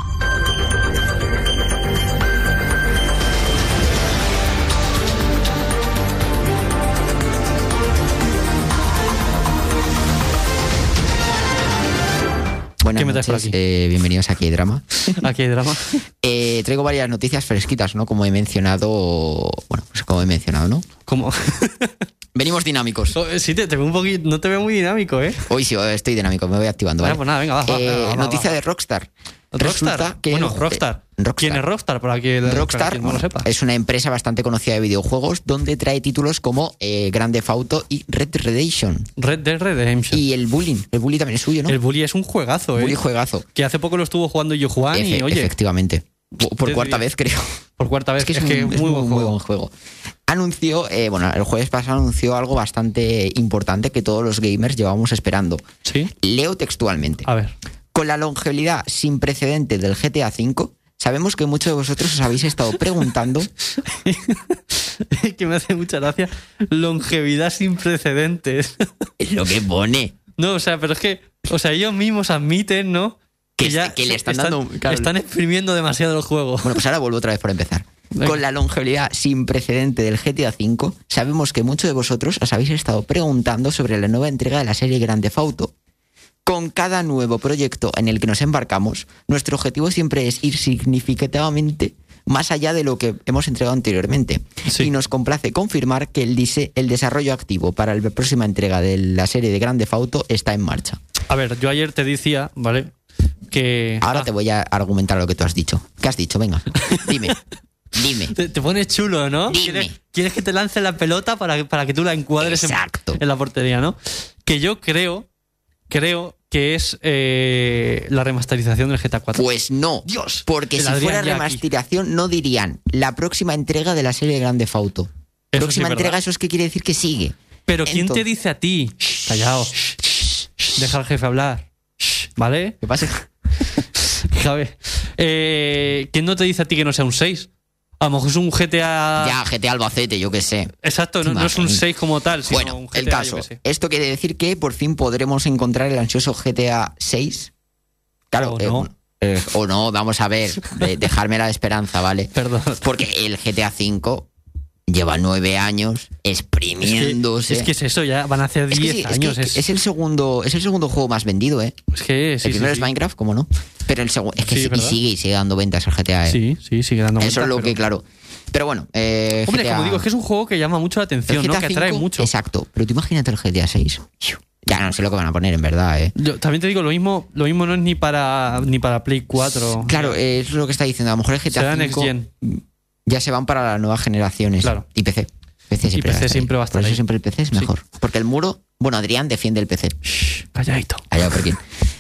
Buenas ¿Qué me traes por noches, aquí? eh, bienvenidos a Aquí hay Drama. Aquí hay drama. Eh, traigo varias noticias fresquitas, ¿no? Como he mencionado, bueno, pues como he mencionado, ¿no? ¿Cómo? Venimos dinámicos. Oh, sí, te, te veo un poquito, no te veo muy dinámico, ¿eh? Hoy sí, hoy estoy dinámico, me voy activando, ¿vale? Vale, pues nada, venga, va, va, Eh, venga, va, va, noticia va. de Rockstar. Rockstar. Resulta que bueno, el- Rockstar. eh, Rockstar. ¿Quién es Rockstar? Para que para Rockstar quien no lo bueno, sepa. es una empresa bastante conocida de videojuegos donde trae títulos como eh, Grand Theft Auto y Red Dead Redemption. Red Dead Redemption. Y el Bullying. El Bully también es suyo, ¿no? El Bully es un juegazo, ¿eh? Bully juegazo. Que hace poco lo estuvo jugando yo Juan y, Efe- oye, Efectivamente. Por, por Te cuarta diría- vez, creo. por cuarta vez, Es que es, un, es muy, muy, buen muy juego. buen juego. Anunció, eh, bueno, el jueves pasado anunció algo bastante importante que todos los gamers llevamos esperando. Sí. Leo textualmente. A ver. Con la longevidad sin precedente del G T A cinco, sabemos que muchos de vosotros os habéis estado preguntando Que me hace mucha gracia. Longevidad sin precedentes. es lo que pone. No, o sea, pero es que, o sea, ellos mismos admiten, ¿no? Que est- que le están dando- claro. están exprimiendo demasiado el juego. Bueno, pues ahora vuelvo otra vez por empezar. Venga. Con la longevidad sin precedente del G T A cinco, sabemos que muchos de vosotros os habéis estado preguntando sobre la nueva entrega de la serie Grand Theft Auto. Con cada nuevo proyecto en el que nos embarcamos, nuestro objetivo siempre es ir significativamente más allá de lo que hemos entregado anteriormente. Sí. Y nos complace confirmar que el, dise- el desarrollo activo para la próxima entrega de la serie de Grand Theft Auto está en marcha. A ver, yo ayer te decía, ¿vale? Que. Ahora Ah, te voy a argumentar lo que tú has dicho. ¿Qué has dicho? Venga, dime. Dime. Te, te pones chulo, ¿no? Dime. ¿Quieres, quieres que te lance la pelota para, para que tú la encuadres en, Exacto. en la portería, ¿no? Que yo creo, creo que es eh, la remasterización del G T A cuatro. Pues no. Dios. Porque El si Adrián fuera ya aquí. remasterización, no dirían la próxima entrega de la serie de Grand Theft Auto. Eso sí Próxima es entrega, verdad. eso es que quiere decir que sigue. Pero ¿quién Entonces- te dice a ti? Callao. Deja al jefe hablar. ¿Vale? ¿Qué pasa? Javi. Eh, ¿Quién no te dice a ti que no sea un seis? A lo mejor es un G T A. Ya, G T A Albacete, yo qué sé. Exacto, no, no es un Imagínate. seis como tal, sino Bueno, un G T A, el yo caso. qué sé. Esto quiere decir que por fin podremos encontrar el ansioso G T A seis. Claro, O eh, no. eh, o no, vamos a ver. de- dejarme la esperanza, ¿vale? Perdón. Porque el G T A cinco lleva nueve años exprimiéndose. Es que es eso, ya van a hacer Es que diez sí, es años. que Es, es el segundo, es el segundo juego más vendido, ¿eh? es que sí, el primero sí, es sí. Minecraft, ¿cómo no? Pero el segundo, es que Sí, sí, y ¿verdad? sigue y sigue dando ventas el G T A, ¿eh? Sí, sí, sigue dando Eso vueltas, es lo pero- que, claro. Pero bueno, eh, Hombre, G T A como digo, es que es un juego que llama mucho la el atención, G T A ¿no? Que atrae cinco, mucho. Exacto. Pero tú imagínate el G T A seis. Ya no sé lo que van a poner, en verdad, ¿eh? Yo también te digo, lo mismo, lo mismo no es ni para ni para Play cuatro. Claro, eh, es lo que está diciendo. A lo mejor el G T Será A Next cinco Gen. ya se van para las nuevas generaciones. Claro. Y P C. P C siempre, P C va a estar siempre ahí. va a estar Por eso ahí. siempre el P C es Sí. mejor. Porque el muro... Bueno, Adrián defiende el P C. Shh, calladito. Allá por quién.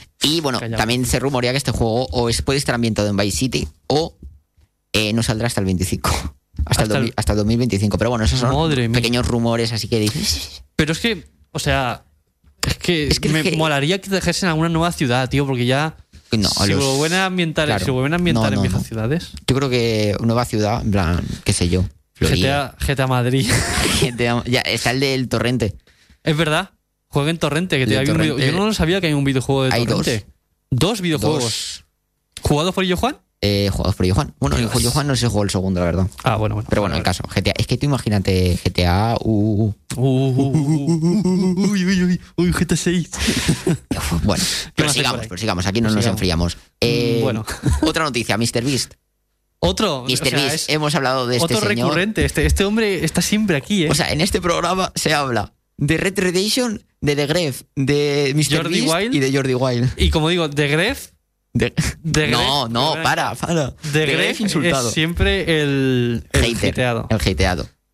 Y bueno, Callao. también se rumorea que este juego o es, puede estar ambientado en Vice City o eh, no saldrá hasta el veinticinco. Hasta, Hasta el, dos mil el- hasta el dos mil veinticinco. Pero bueno, esos son Madre mía. pequeños rumores, así que dices... Pero es que, o sea, es que, Es que el me G- molaría que dejesen alguna nueva ciudad, tío, porque ya No, si los- vuelven a ambientar, claro. si vuelven a ambientar No, en no, viejas no. ciudades. Yo creo que nueva ciudad, en plan, qué sé yo. G T Florida. A, G T A Madrid. G T A ya, está el del Torrente. Es verdad. Juega en Torrente. Que El te- de hay un Torrente. video- yo no lo sabía que hay un videojuego de Hay Torrente. Dos, videojuegos. Dos. ¿Jugados por ello, Juan? Eh, jugados por Juan. Bueno, el Dios. Juan no se jugó el segundo, la verdad. Ah, bueno, bueno. Pero bueno, el caso. G T A. Es que tú imagínate G T A. Uh, Uh, uh, uh, uy, uy, uy, uy, G T A seis. uf, bueno, ¿Qué más hay prosigamos, por ahí? prosigamos. Aquí no nos Prosigamos. enfriamos. Eh, Mm, bueno. Otra noticia, míster Beast. Otro. míster o sea, Beast. es Hemos hablado de este otro señor. recurrente. Este, este hombre está siempre aquí, ¿eh? O sea, en este programa se habla de Red Dead Redemption, de The Gref, de míster Jordi Beast Wild. y de Jordi Wild. y como digo, de Gref. De- De no, Gref- no, de- para, para. De The Gref insultado. es siempre el, el Hater, hateado. El hateado.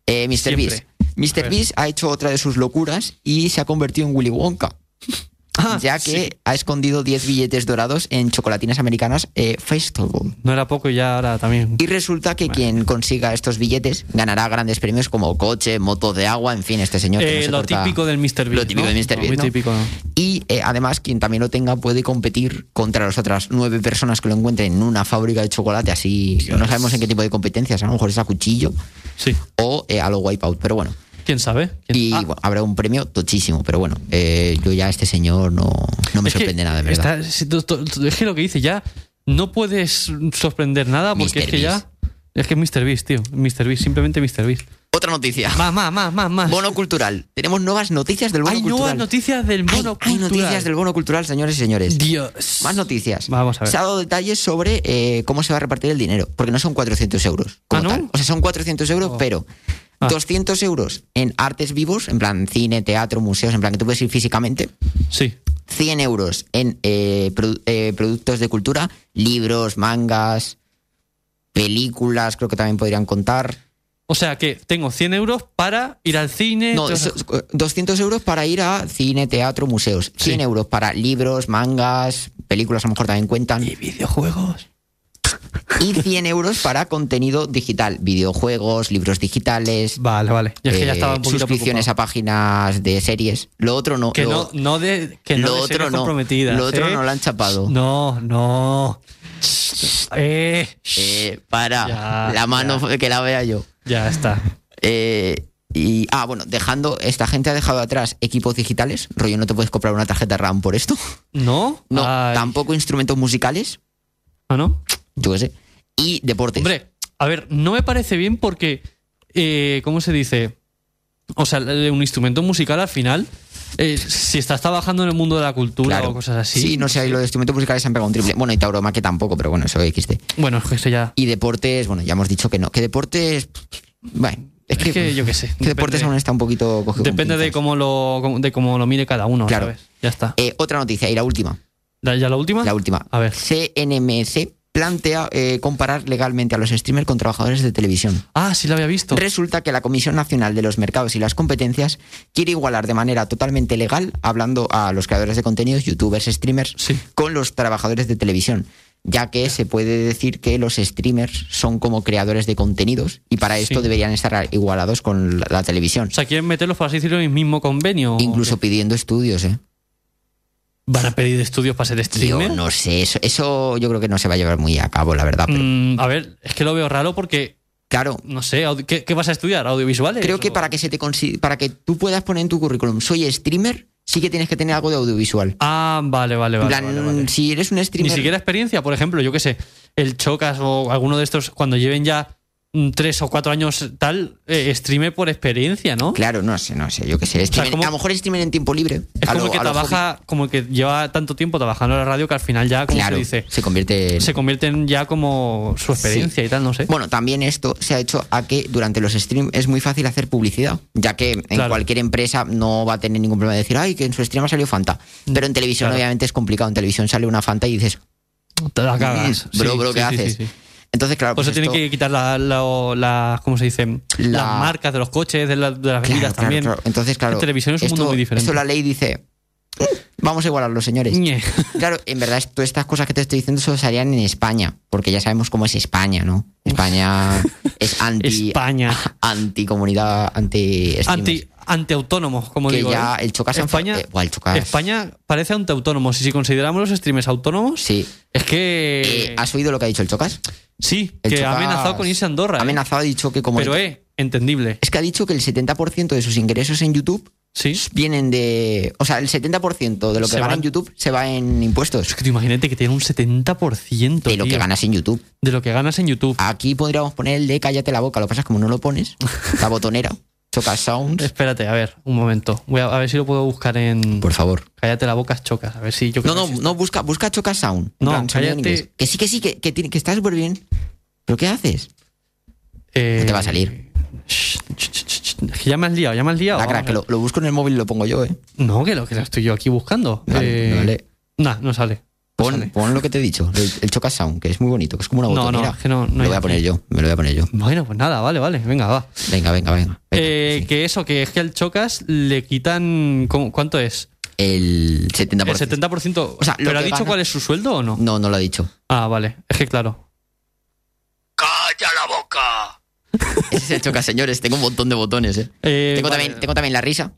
Eh, míster Siempre. Beast. míster A ver. Beast ha hecho otra de sus locuras y se ha convertido en Willy Wonka. Ah, ya que sí. ha escondido diez billetes dorados en chocolatinas americanas eh, Festival. No era poco y ya ahora también. Y resulta que quien consiga estos billetes ganará grandes premios como coche, moto de agua, en fin, este señor que Eh, no se lo corta- típico del míster Beast. Lo típico ¿no? del míster No, Beast, muy ¿no? típico, ¿no? Y eh, además, quien también lo tenga puede competir contra las otras nueve personas que lo encuentren en una fábrica de chocolate. Así no sabemos en qué tipo de competencias. A lo mejor es a cuchillo Sí. o eh, a lo Wipeout. Pero bueno. ¿Quién sabe? ¿Quién- Y Ah, bueno, habrá un premio tochísimo. Pero bueno, eh, yo ya este señor no, no me es que sorprende nada, de verdad. está- si tú- tú- tú- es que lo que dice ya no puedes sorprender nada porque míster es que Beast. ya. Es que es míster Beast, tío. míster Beast, simplemente míster Beast. Otra noticia. Más, más, más, más, más. Bono cultural. Tenemos nuevas noticias del bono Hay cultural. nuevas noticias del Hay- bono hay, cultural. noticias del bono cultural, señores y señores. Dios. Más noticias. Vamos a ver. Se ha dado detalles sobre eh, cómo se va a repartir el dinero, porque no son cuatrocientos euros. Como ¿Ah, no? tal. O sea, son cuatrocientos euros, Oh. pero Ah. doscientos euros en artes vivos, en plan cine, teatro, museos, en plan que tú puedes ir físicamente. Sí. cien euros en eh, produ- eh, productos de cultura, libros, mangas, películas, creo que también podrían contar. O sea que tengo cien euros para ir al cine. No, todo eso- eso. doscientos euros para ir a cine, teatro, museos. cien Sí. euros para libros, mangas, películas a lo mejor también cuentan. Y videojuegos. Y cien euros para contenido digital, videojuegos, libros digitales, Vale, vale. Yo es que ya eh, estaba un poquito suscripciones preocupado. a páginas de series. Lo otro no. Que lo, no, no de que no lo de otro series no. comprometidas, Lo otro ¿eh? no lo han chapado. No, no. Eh, Eh, para, Ya, la mano que la vea yo. ya está. Eh, y, ah, bueno, dejando, esta gente ha dejado atrás equipos digitales, rollo, no te puedes comprar una tarjeta RAM por esto. ¿No? No, Ay. tampoco instrumentos musicales, ¿Ah, no? yo qué sé. Y deportes. Hombre, a ver, no me parece bien porque, eh, ¿cómo se dice? O sea, un instrumento musical al final, eh, si estás trabajando en el mundo de la cultura Claro. o cosas así. Sí, no sé, ahí los instrumentos musicales se han pegado un triple. Bueno, y tauromaquia tampoco, pero bueno, eso X D. Bueno, es que eso ya. Y deportes, bueno, ya hemos dicho que no. Que deportes. Bueno, es que, Es que yo qué sé. que deportes depende- aún está un poquito cogido. con Depende de pinzas. cómo lo cómo- de cómo lo mire cada uno, Claro. ¿sabes? Ya está. Eh, otra noticia, y la última. ¿Ya ya la última? La última. A ver. C N M C plantea eh, comparar legalmente a los streamers con trabajadores de televisión. Ah, sí lo había visto. Resulta que la Comisión Nacional de los Mercados y las Competencias quiere igualar de manera totalmente legal, hablando a los creadores de contenidos, youtubers, streamers, Sí. con los trabajadores de televisión, ya que se puede decir que los streamers son como creadores de contenidos y para esto Sí. deberían estar igualados con la, la televisión. O sea, quieren meterlos, por así decirlo, en el mismo convenio. ¿o Incluso qué? pidiendo estudios, ¿eh? ¿Van a pedir estudios para ser Yo streamer? no sé, eso, eso yo creo que no se va a llevar muy a cabo, la verdad. Pero, Mm, a ver, es que lo veo raro porque, claro, no sé, audi- ¿qué, qué vas a estudiar? ¿Audiovisuales? creo que o- para que se te consi- para que tú puedas poner en tu currículum soy streamer, sí que tienes que tener algo de audiovisual. Ah, vale, vale, En vale. plan, vale, vale. si eres un Ni streamer. siquiera experiencia, por ejemplo, yo qué sé, el Chocas o alguno de estos, cuando lleven ya mm, tres o cuatro años tal, eh, streame por experiencia, ¿no? Claro, no sé, no sé, yo qué sé. Streamer- como- a lo mejor streamer en tiempo libre. Es a como lo- el que a lo trabaja, como el que lleva tanto tiempo trabajando en la radio que al final ya, hobby. como Claro, se dice, se convierte en- se convierten ya como su experiencia y tal, no sé. Bueno, también esto se ha hecho a que durante los streams es muy fácil hacer publicidad, ya que en Claro. cualquier empresa no va a tener ningún problema de decir, ay, que en su stream ha salido Fanta. Pero en televisión Claro. obviamente es complicado. En televisión sale una Fanta y dices, Te la cagas. Mm, bro, Sí, bro, ¿qué sí, sí, haces? sí, sí. entonces claro, Por eso pues tienen esto- que quitar la, la- la- ¿cómo se dice? La- Las marcas de los coches, de, la- de las Claro, bebidas claro, también. claro. Entonces, claro, En televisión es un esto, mundo muy diferente. esto la ley dice, "Mm, vamos a igualar los señores. Ñe. Claro, en verdad, todas estas cosas que te estoy diciendo solo se harían en España, porque ya sabemos cómo es España, ¿no? España es anti, España. anti comunidad, anti Anti, antiautónomos, como que digo. ya ¿eh? el Chocas se ha España, enfa- eh, buah, el Chocas- España parece antiautónomos. Y si consideramos los streamers autónomos, Sí. es que. Eh, ¿Has oído lo que ha dicho el Chocas? sí, El que ha Chocas amenazado con irse a Andorra. Ha ¿eh? amenazado, ha dicho que como... Pero, eh, entendible. Es que ha dicho que el setenta por ciento de sus ingresos en YouTube Sí. vienen de... O sea, el setenta por ciento de lo que Se gana van- en YouTube se va en impuestos. Es que tú imagínate que tiene un setenta por ciento De lo que tío, ganas en YouTube. de lo que ganas en YouTube. Aquí podríamos poner el de cállate la boca. Lo que pasa es que como no lo pones, la botonera, Chocas Sounds. Espérate, a ver, un momento. Voy a, a ver si lo puedo buscar en. Por favor. Cállate la boca, chocas. A ver si yo No, creo no, que sí. no, busca, busca Chocas Sound. en No, plan, sonido en cállate. inglés. Que sí, que sí, que, que, tiene- que está súper bien. ¿Pero qué haces? Eh, No te va a salir. shh, shh, shh, shh. Es que ya me has liado, ya me has liado. Lacra, Vamos a que ver. lo, lo busco en el móvil y lo pongo yo, ¿eh? No, que lo que lo estoy yo aquí buscando. Vale, Eh, vale. Nah, no sale. Pon, Sale. pon lo que te he dicho, el, el Chocas Sound, que es muy bonito, que es como una No, botonera. no, es que no- no me hay lo voy a poner aquí. yo, me lo voy a poner yo. Bueno, pues nada, vale, vale. Venga, va. Venga, venga, venga. venga, Eh, sí. Que eso, que es que al Chocas le quitan. ¿cómo- ¿Cuánto es? El setenta por El ciento. setenta por ciento. O sea, lo ¿Pero ha que dicho gana- cuál es su sueldo o no? No, no lo ha dicho. Ah, vale. Es que claro. ¡Calla la boca! Ese es el Chocas, señores. Tengo un montón de botones, ¿eh? Eh, tengo, vale. también, tengo también la risa.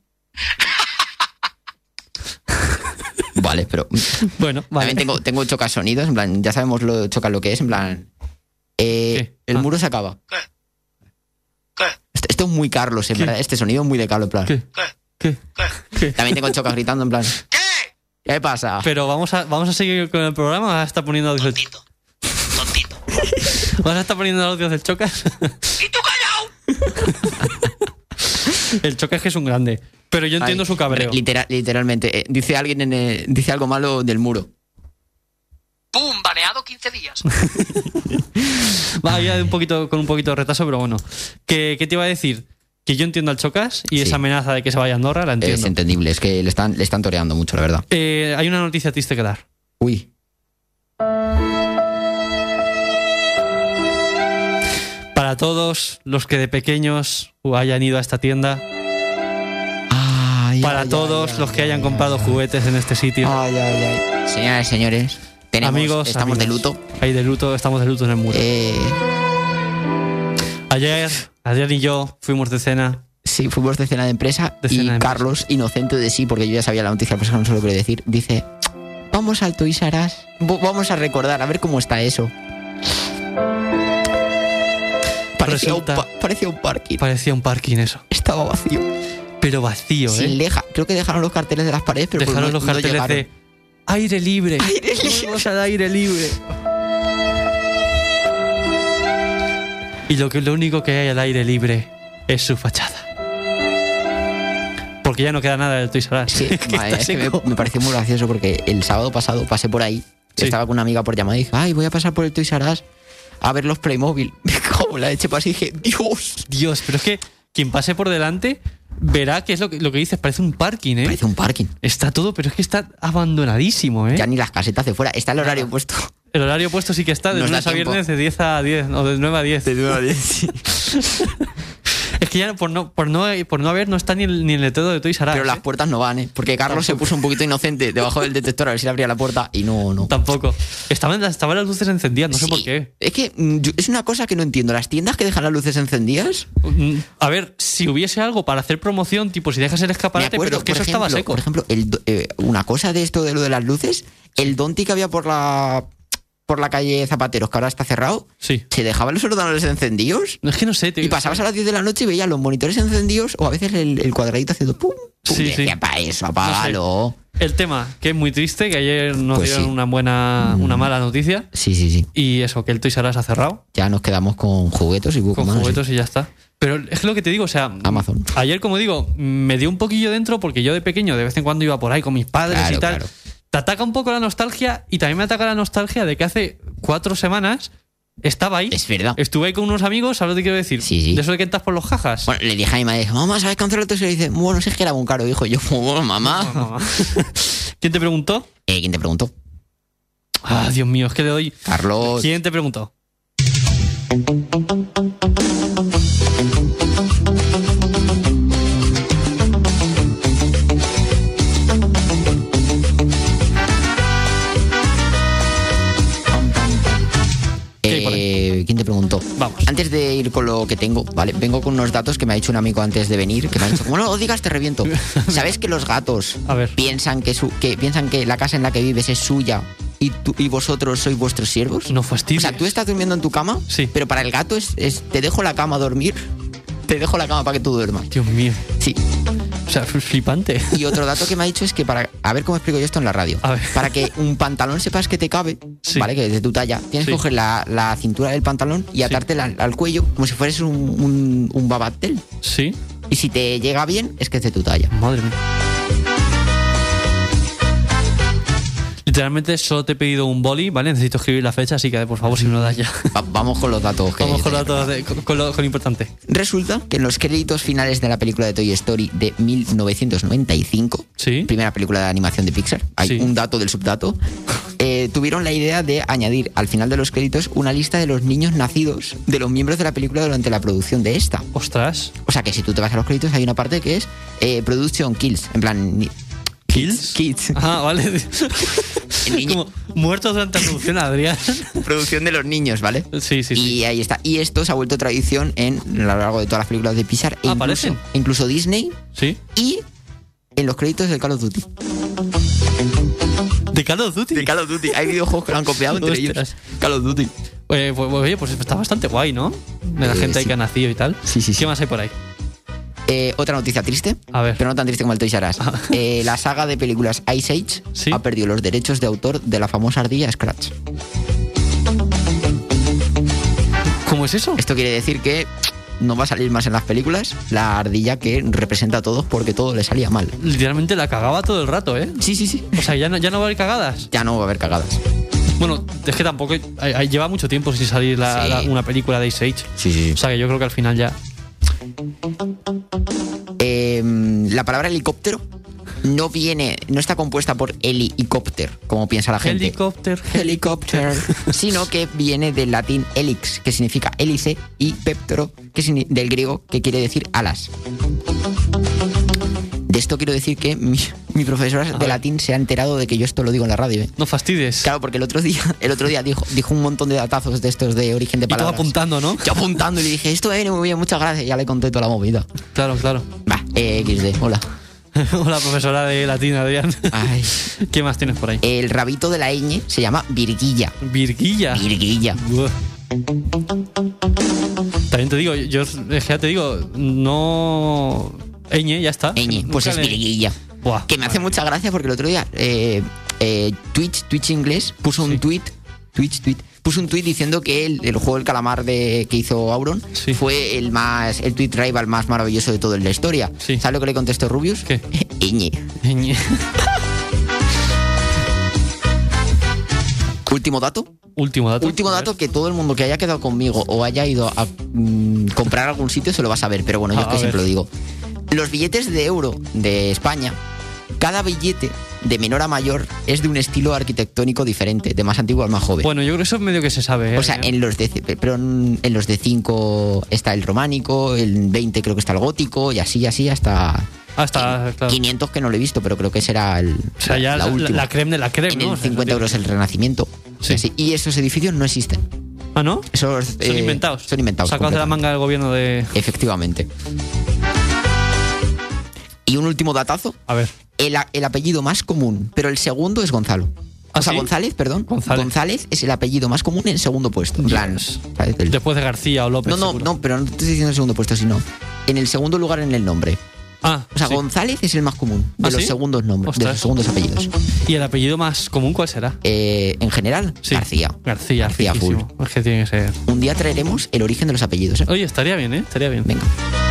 Vale, pero Bueno, vale. también tengo, tengo Chocas sonidos, en plan, ya sabemos lo Chocas lo que es, en plan. eh, ¿Qué? el Ah. muro se acaba. ¿Qué? ¿Qué? Esto, esto es muy Carlos, en ¿Qué? verdad. Este sonido es muy de Carlos, en plan. ¿Qué? ¿Qué? ¿Qué? ¿Qué? También tengo Chocas gritando, en plan. ¿Qué? ¿Qué pasa? Pero vamos a, vamos a seguir con el programa. Vas a estar poniendo audios del, Tontito. Tontito. vas a estar poniendo audios del Chocas. ¿Y tú callao? El Chocas que es un grande. Pero yo entiendo Ay, su cabreo. Literal, literalmente. eh, dice alguien en el- dice algo malo del muro. ¡Pum! Baneado quince días. Va ya de un poquito, con un poquito de retraso, pero bueno. ¿Qué, qué te iba a decir? Que yo entiendo al Chocas y Sí. esa amenaza de que se vaya a Andorra la Es entiendo. entendible, es que le están, le están toreando mucho, la verdad. Eh, hay una noticia triste que dar. Uy. Para todos los que de pequeños hayan ido a esta tienda, Ay, para ay, todos ay, los que ay, hayan ay, comprado ay. juguetes en este sitio. Ay, ay, ay. Señoras y señores, tenemos, Amigos, estamos de amigas. luto. Ahí de luto, estamos de luto en el muro. Eh, Ayer, Adrián y yo fuimos de cena. sí, fuimos de cena de empresa De y cena de empresa. Carlos, inocente de sí, porque yo ya sabía la noticia, por eso no se lo quiero decir, dice, vamos al Toys R Us, vo- vamos a recordar, a ver cómo está eso. Parecía, un, Resulta- pa- parecía un parking. Parecía un parking eso. Estaba vacío. Pero vacío, Sin ¿eh? leja. Creo que dejaron los carteles de las paredes, pero pues Dejaron no- los no carteles llegaron. de aire libre. Aire libre. Vamos al aire libre. Y lo, que, lo único que hay al aire libre es su fachada. Porque ya no queda nada del Toys R Us. Sí, Que madre, está es que me, seco. me pareció muy gracioso porque el sábado pasado pasé por ahí, Sí. estaba con una amiga por llamada y dije, ay, voy a pasar por el Toys R Us a ver los Playmobil. Me cago en la leche, pasé y dije, Dios, Dios, pero es que quien pase por delante verá que es lo que, lo que dices, parece un parking, ¿eh? parece un parking. Está todo, pero es que está abandonadísimo, ¿eh? Ya ni las casetas de fuera, está el horario Nada. puesto. El horario puesto sí que está de Nos da lunes a tiempo. viernes de diez a diez, o de nueve a diez. Es que ya por no, por no, por no haber, no está ni el, ni el letrero de Toys R Us. Pero las ¿eh? puertas no van, ¿eh? Porque Carlos se Tampoco. puso un poquito inocente debajo del detector a ver si le abría la puerta y no, no. Tampoco. Estaban, las- estaban las luces encendidas, no sé Sí, por qué. Es que mm, yo- es una cosa que no entiendo. Las tiendas que dejan las luces encendidas. Mm, A ver, si hubiese algo para hacer promoción, tipo si dejas el Me escaparate, acuerdo, pero es que por eso estaba ejemplo- seco. Por ejemplo, el do- eh, una cosa de esto de lo de las luces, el Donti que había por la por la calle Zapateros, que ahora está cerrado, Sí. se dejaban los ordenadores encendidos No, es que no sé. te- y pasabas a las diez de la noche y veías los monitores encendidos o a veces el, el cuadradito haciendo pum, pum. Sí, y sí. decía, para eso, apágalo. El tema, que es muy triste, que ayer nos Pues dieron sí. una buena, una mala noticia. Sí, sí, sí. Y eso, que el Toys R Us ha cerrado. Ya nos quedamos con juguetos y poco Con más. juguetos y ya está. Pero es lo que te digo, o sea, Amazon. ayer, como digo, me dio un poquillo dentro porque yo de pequeño de vez en cuando iba por ahí con mis padres Claro, y tal. claro. Te ataca un poco la nostalgia y también me ataca la nostalgia de que hace cuatro semanas estaba ahí. Es verdad. Estuve ahí con unos amigos, ¿sabes lo que quiero decir? Sí, sí. De eso de que entras por los jajas. Bueno, le dije a mi madre, mamá, ¿sabes cancelar el y dice, bueno, si es que era muy caro, hijo. Y yo, bueno, mamá. Mamá. ¿Quién te preguntó? Eh, ¿Quién te preguntó? Ah, Dios mío, es que le doy. Carlos. ¿Quién te preguntó? ¿Qué hay por Eh, ¿Quién te preguntó? Vamos. Antes de ir con lo que tengo, ¿vale? Vengo con unos datos que me ha dicho un amigo antes de venir, que me ha dicho, como no lo digas, te reviento. ¿Sabes que los gatos A ver. piensan que, su, que piensan que la casa en la que vives es suya y, tú, y vosotros sois vuestros siervos? No O fastidies. sea, tú estás durmiendo en tu cama, Sí. pero para el gato es, es te dejo la cama a dormir, te dejo la cama para que tú duermas. Dios mío. Sí. O sea, flipante. Y otro dato que me ha dicho es que para... A ver cómo explico yo esto en la radio. A ver. Para que un pantalón sepas que te cabe, Sí. ¿vale? Que es de tu talla, tienes Sí. que coger la, la cintura del pantalón y atártela al, al cuello como si fueras un, un, un babatel. Sí. Y si te llega bien, es que es de tu talla. Madre mía. Literalmente solo te he pedido un boli, ¿vale? Necesito escribir la fecha, así que por favor, si me lo das ya. Va- vamos con los datos. que- Vamos con, los datos de- con, con lo, con lo importante. Resulta que en los créditos finales de la película de Toy Story de mil novecientos noventa y cinco, Sí. primera película de animación de Pixar, hay Sí. un dato del subdato, eh, tuvieron la idea de añadir al final de los créditos una lista de los niños nacidos de los miembros de la película durante la producción de esta. Ostras. O sea que si tú te vas a los créditos hay una parte que es eh, Production Kills, en plan... ni- ¿Kills? Kids. Ah, vale. El niño- Como muertos durante la producción, Adrián. Producción de los niños, ¿vale? Sí, sí, sí. Y ahí está. Y esto se ha vuelto tradición en a lo largo de todas las películas de Pixar. E Ah, incluso, ¿aparecen? incluso Disney Sí. y en los créditos de Call of Duty. ¿De Call of Duty? De Call of Duty. Hay videojuegos que lo han copiado entre ellos. Ostras. Call of Duty. Eh, pues, oye, pues está bastante guay, ¿no? De la Eh, gente ahí sí. que ha nacido y tal. Sí, sí, sí. ¿Qué más hay por ahí? Eh, otra noticia triste, A ver. pero no tan triste como el Toys R Us. Ah. Eh, la saga de películas Ice Age Sí. ha perdido los derechos de autor de la famosa ardilla Scratch. ¿Cómo es eso? Esto quiere decir que no va a salir más en las películas la ardilla que representa a todos porque todo le salía mal. Literalmente la cagaba todo el rato, ¿eh? Sí, sí, sí. O sea, ya no, ya no va a haber cagadas. Ya no va a haber cagadas. Bueno, es que tampoco. hay- hay- lleva mucho tiempo sin salir la- Sí. la- una película de Ice Age. Sí, sí. O sea, que yo creo que al final ya. Eh, la palabra helicóptero no viene, no está compuesta por helicóptero, como piensa la gente. Helicóptero. Helicóptero, sino que viene del latín helix, que significa hélice, y peptero, que signi- del griego, que quiere decir alas. De esto quiero decir que mi, mi profesora de ver. latín se ha enterado de que yo esto lo digo en la radio. ¿eh? No fastidies. Claro, porque el otro día, el otro día dijo, dijo un montón de datazos de estos de origen de Y todo palabras. apuntando, ¿no? Yo apuntando y le dije, esto viene muy bien, muchas gracias. Y ya le conté toda la movida. Claro, claro. Va, eh, equis de, hola. Hola, profesora de latín, Adrián. Ay. ¿Qué más tienes por ahí? El rabito de la ñ se llama virguilla. Virguilla. Virguilla. Buah. También te digo, yo es que ya te digo, no. Eñe, ya está. Ñ, pues Nunca es le- virguilla. Buah, Que me hace madre. mucha gracia porque el otro día eh, eh, Twitch, Twitch inglés puso un Sí. tweet, Twitch, tweet, puso un tweet diciendo que el, el juego del calamar de, que hizo Auron Sí. fue el más, el tweet rival más maravilloso de todo en la historia. Sí. ¿Sabes lo que le contestó Rubius? ¿Qué? Ñ. Eñe. Último dato. Último dato. Último A dato ver. que todo el mundo que haya quedado conmigo o haya ido a mm, comprar a algún sitio se lo va a saber, pero bueno, yo Ah, es que a siempre ver. lo digo. Los billetes de euro de España, cada billete de menor a mayor es de un estilo arquitectónico diferente, de más antiguo al más joven. Bueno, yo creo que eso es medio que se sabe. ¿eh? O sea, en los de pero en en los de cinco está el románico, el veinte creo que está el gótico y así así hasta Hasta, claro. quinientos que no lo he visto, pero creo que será el O sea, ya la, la, última. la creme de la creme, En ¿no? el O sea, cincuenta no euros el tiene- Renacimiento. Sí. Así. Y esos edificios no existen. Ah, ¿no? Esos, Son eh, inventados. Son inventados. Sacados de la completamente. manga del gobierno de. Efectivamente. Y un último datazo. A ver. El, a- el apellido más común, pero el segundo es Gonzalo. ¿Ah, o sea, sí? González, perdón. González. es el apellido más común en segundo puesto. En plan, Dios. ¿sabes? El- Después de García o López. no, no, seguro. no, pero no te estoy diciendo el segundo puesto, sino en el segundo lugar en el nombre. Ah, O sea, sí. González es el más común de ¿Ah, los sí? segundos nombres, de Ostras. los segundos apellidos. ¿Y el apellido más común cuál será? Eh, en general, Sí. García. García, García full. fijísimo. Es que tiene que ser. Un día traeremos el origen de los apellidos. ¿eh? Oye, estaría bien, ¿eh? Estaría bien. Venga.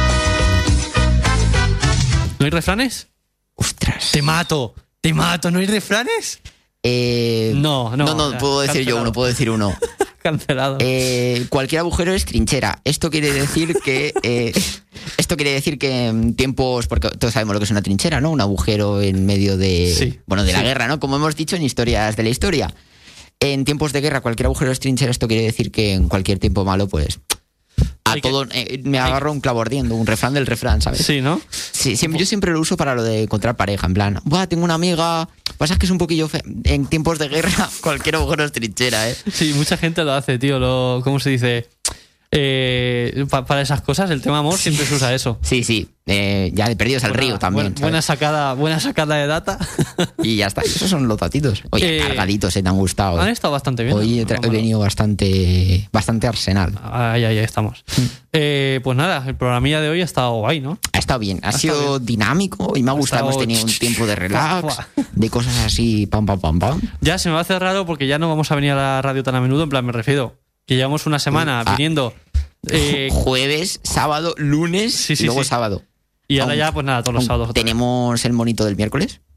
¿No hay refranes? Ostras. Te mato. Te mato. ¿No hay refranes? Eh, No, no, No, no, ya, puedo decir yo cancelado. uno, puedo decir uno. Cancelado. Eh, cualquier agujero es trinchera. Esto quiere decir que eh, esto quiere decir que en tiempos, porque todos sabemos lo que es una trinchera, ¿no? Un agujero en medio de Sí, bueno de la sí. guerra, ¿no? Como hemos dicho en historias de la historia. En tiempos de guerra, cualquier agujero es trinchera. Esto quiere decir que en cualquier tiempo malo, pues a Hay que- todo eh, me agarro un clavo ardiendo, un refrán del refrán, ¿sabes? Sí, ¿no? Sí, siempre, yo siempre lo uso para lo de encontrar pareja, en plan, Buah, tengo una amiga, pasa que es un poquillo fe en tiempos de guerra, cualquier agujero es trinchera, ¿eh? Sí, mucha gente lo hace, tío. Lo, ¿Cómo se dice? Eh, pa- para esas cosas, el tema amor siempre se usa eso. Sí, sí, eh, ya de perdidos al Buena- río también. Buena, buena ¿sabes? sacada, buena sacada de data. Y ya está, esos son los datitos. Oye, Eh, cargaditos, ¿eh? Te han gustado. Han estado bastante bien. Hoy he, tra- he venido bastante, bastante arsenal. Ahí, ahí, ahí estamos. Eh, pues nada, el programilla de hoy ha estado guay, ¿no? Ha estado bien, ha, Ha sido estado dinámico y me ha gustado. Hemos estado- tenido un tiempo de relax, Buah. de cosas así, pam, pam, pam, pam. Ya se me va a hacer raro porque ya no vamos a venir a la radio tan a menudo. En plan, me refiero que llevamos una semana Ah. viniendo eh, Jueves, sábado, lunes Sí, sí, y luego sí. sábado. y ahora aún- ya, pues nada, todos los Aún sábados. otra vez. Tenemos el monito del miércoles.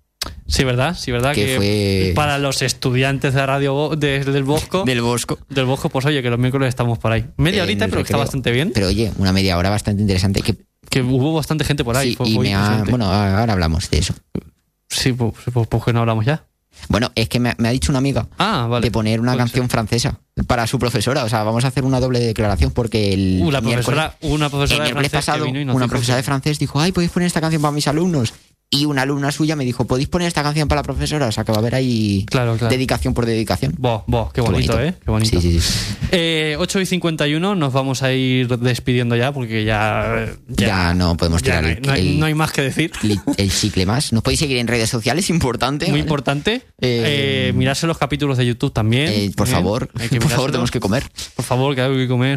Sí, ¿verdad? Sí, ¿verdad? Que fue- para los estudiantes de radio Bo- de- del Bosco, Del Bosco. del Bosco, pues oye, que los miércoles estamos por ahí. Media En horita, el pero que está recreo. bastante bien. Pero oye, una media hora bastante interesante. Que, Que hubo bastante gente por ahí. sí, fue y muy me ha, impresionante. bueno, ahora hablamos de eso. Sí, pues, pues, pues que no hablamos ya. Bueno, es que me, me ha dicho una amiga Ah, vale. de poner una Puede canción francesa para su profesora. O sea, vamos a hacer una doble declaración porque el ser. Uh, la miércoles- profesora, una profesora el de miércoles francés que pasado, vino y nos una dijo profesora que- de francés dijo, ay, podéis poner esta canción para mis alumnos. Y una alumna suya me dijo, ¿podéis poner esta canción para la profesora? O sea, que va a haber ahí Claro, claro. dedicación por dedicación. Buah, buah, qué bonito, ¿eh? Qué bonito. Sí, sí, sí. Eh, ocho y cincuenta y uno nos vamos a ir despidiendo ya porque ya... Ya, no podemos ya tirar no, hay, el, no hay- el- no hay más que decir. el- el chicle más. Nos podéis seguir en redes sociales, importante. Muy ¿vale? importante. Eh, Eh, mirarse los capítulos de YouTube también. Eh, por ¿eh? favor, Hay que por favor, mirárselos. tenemos que comer. Por favor, que hay que comer.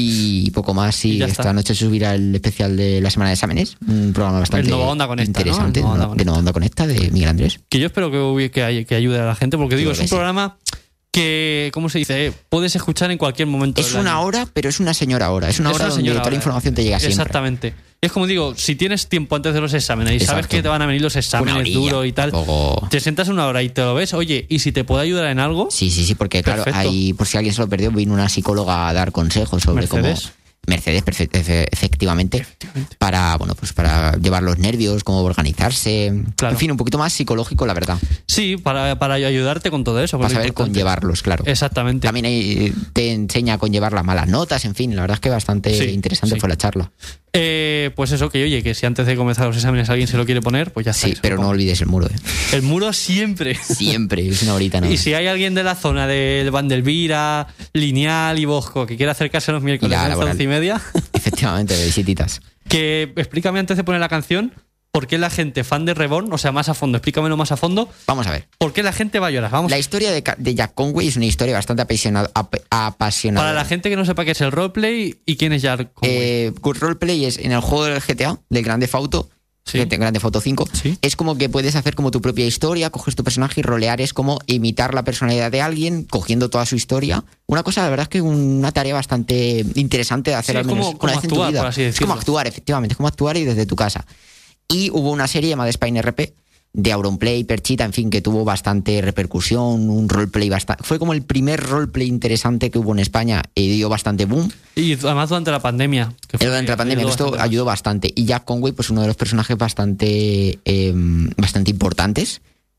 Y poco más, sí, Y ya esta está. noche se subirá el especial de la semana de exámenes, un programa bastante El Nova Onda Conecta, ¿no? interesante, El Nova Onda ¿no? de Nova Onda Conecta, de Miguel Andrés. Que yo espero que, hubi- que, ay- que ayude a la gente, porque digo, Creo es un que sí. programa que, ¿cómo se dice? Eh, Puedes escuchar en cualquier momento. Es del una año. hora, pero es una señora hora. Es una Es hora una donde señora toda la hora. información te llega siempre. Exactamente. Es como digo, si tienes tiempo antes de los exámenes y sabes Exacto. que te van a venir los Una exámenes horilla, duros y tal, tampoco- te sientas una hora y te lo ves, oye, y si te puedo ayudar en algo, Sí, sí, sí, porque claro, Perfecto. ahí, por si alguien se lo perdió, vino una psicóloga a dar consejos sobre Mercedes. cómo... Mercedes, perfe- efe- efectivamente, para, bueno, pues para llevar los nervios, cómo organizarse, Claro. en fin, un poquito más psicológico, la verdad, sí, para, para ayudarte con todo eso. para porque es saber importante. conllevarlos, claro. Exactamente. También ahí te enseña a conllevar las malas notas, en fin, la verdad es que bastante Sí, interesante sí. fue la charla. Eh, pues eso, que oye, que si antes de comenzar los exámenes alguien se lo quiere poner, pues ya está. Sí, que se pero lo no ponga. olvides el muro, ¿eh? El muro siempre. Siempre, es una horita, ¿no? Y si hay alguien de la zona del Vandelvira, Lineal y Bosco que quiera acercarse los miércoles Y la a las laboral. once y media, Efectivamente, de visititas. que explícame antes de poner la canción por qué la gente fan de Reborn, o sea, más a fondo, explícamelo más a fondo, Vamos a ver. por qué la gente va a llorar. Vamos. La historia de, Ca- de Jack Conway es una historia bastante apasionada. ap- apasionada. Para la gente que no sepa qué es el roleplay y quién es Jack Conway. Eh, Good Roleplay es en el juego del G T A, del Grande Auto, Sí. Grande Auto cinco. Sí. Es como que puedes hacer como tu propia historia, coges tu personaje y rolear es como imitar la personalidad de alguien, cogiendo toda su historia. Una cosa, la verdad es que una tarea bastante interesante de hacer Sí, al es como- menos como una vez en tu actuar, vida. por así Es como decirlo. actuar, efectivamente, es como actuar y desde tu casa. Y hubo una serie llamada Spine R P de Auronplay, Perchita, en fin, que tuvo bastante repercusión, un roleplay bastante... Fue como el primer roleplay interesante que hubo en España y dio bastante boom. Y además durante la pandemia. Que fue- Era durante la pandemia, ayudó que esto bastante más. ayudó bastante. Y Jack Conway, pues uno de los personajes bastante, eh, bastante importantes,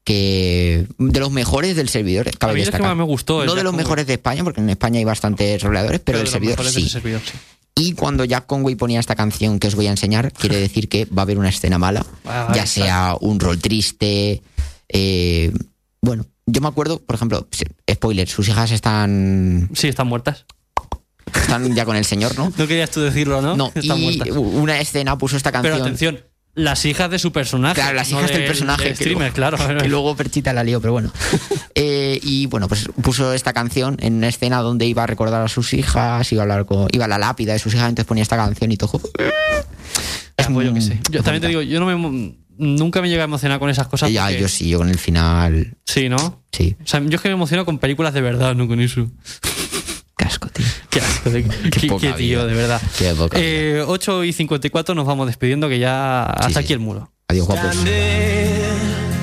que de los mejores del servidor, cabe A mí es que destacar. más me gustó el No de Jack los Conway. mejores de España, porque en España hay bastantes roleadores, pero, de del los servidor mejores sí. del servidor, sí. Y cuando Jack Conway ponía esta canción que os voy a enseñar, quiere decir que va a haber una escena mala, Ah, ya exacto. sea un rol triste. eh, bueno, yo me acuerdo, por ejemplo, spoiler, sus hijas están, Sí, están muertas. están ya con el señor, ¿no? No querías tú decirlo, ¿no? No, Están y muertas. una escena puso esta canción. Pero atención, las hijas de su personaje. Claro, las no hijas del del- personaje. del que streamer, luego- claro. Que luego Perchita la lió, pero bueno. Eh, y bueno, pues puso esta canción en una escena donde iba a recordar a sus hijas, iba a hablar con, iba a la lápida de sus hijas, entonces ponía esta canción y todo. Ya, pues yo qué sé. Yo es también te bonita. digo, yo no me, emo- nunca me llegué a emocionar con esas cosas. Ya, porque- yo sí, yo con el final. Sí, ¿no? Sí. O sea, yo es que me emociono con películas de verdad, no con eso. Qué asco, tío. Qué asco, de, qué, poca qué tío, vida. de verdad. Qué poca Eh, ocho y cincuenta y cuatro nos vamos despidiendo, que ya hasta sí. aquí el muro. Adiós, guapos. Standing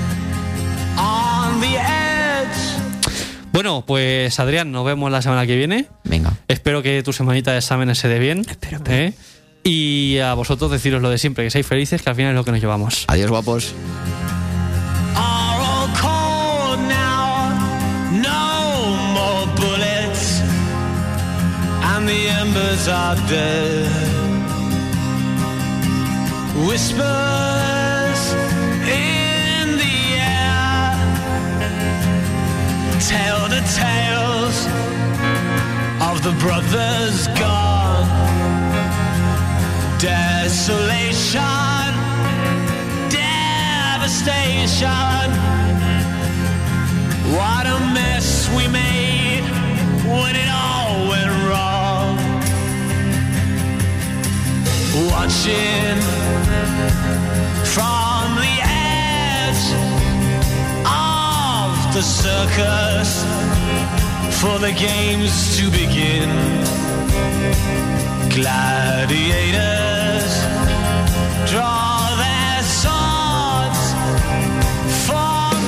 on the edge. Bueno, pues Adrián, nos vemos la semana que viene. Venga. Espero que tu semanita de exámenes se dé bien. Espero, espero. ¿eh? Y a vosotros deciros lo de siempre, que seáis felices, que al final es lo que nos llevamos. Adiós, guapos. Are all cold now, no more bullets, and the embers are dead. Whispers in the air tell the tales of the brothers gone. Desolation, devastation. What a mess we made when it all went wrong. Watching from the edge of the circus for the games to begin. Gladiators draw their swords for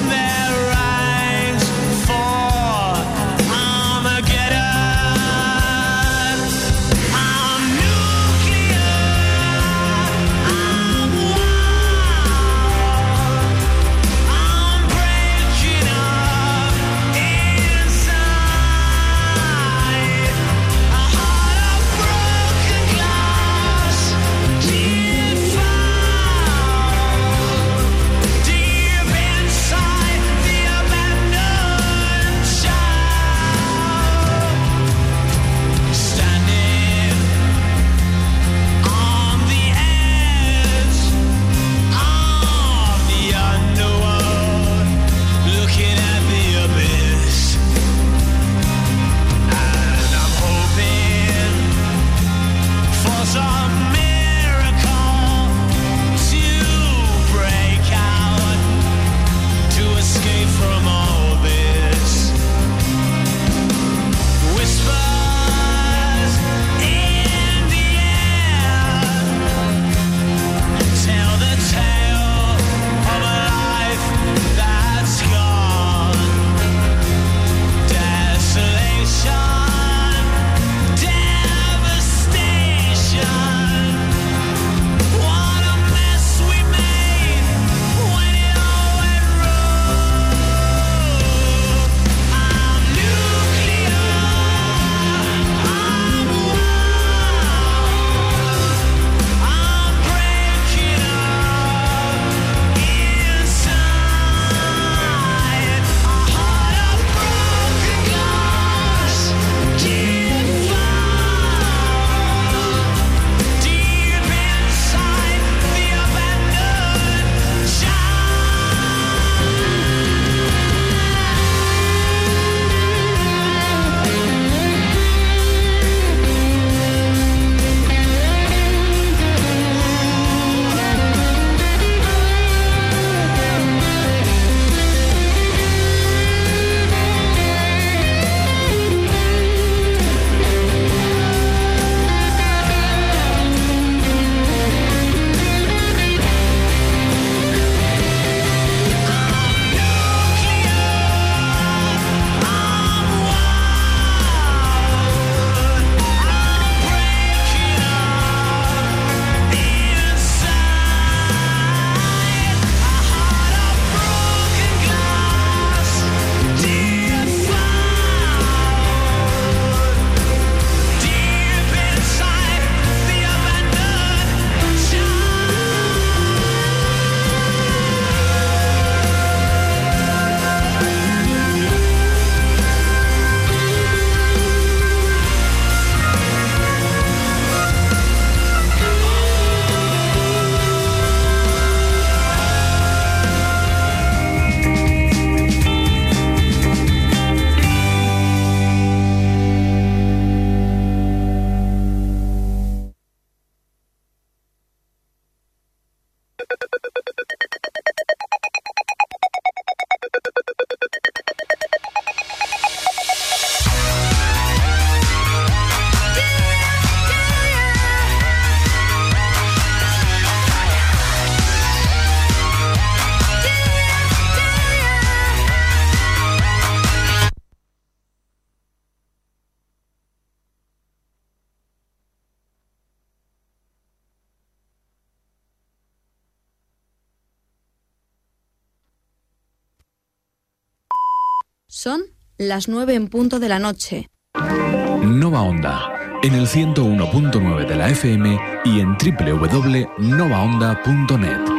Son las nueve en punto de la noche. Nova Onda, en el ciento uno punto nueve de la F M y en doble u doble u doble u punto nova onda punto net.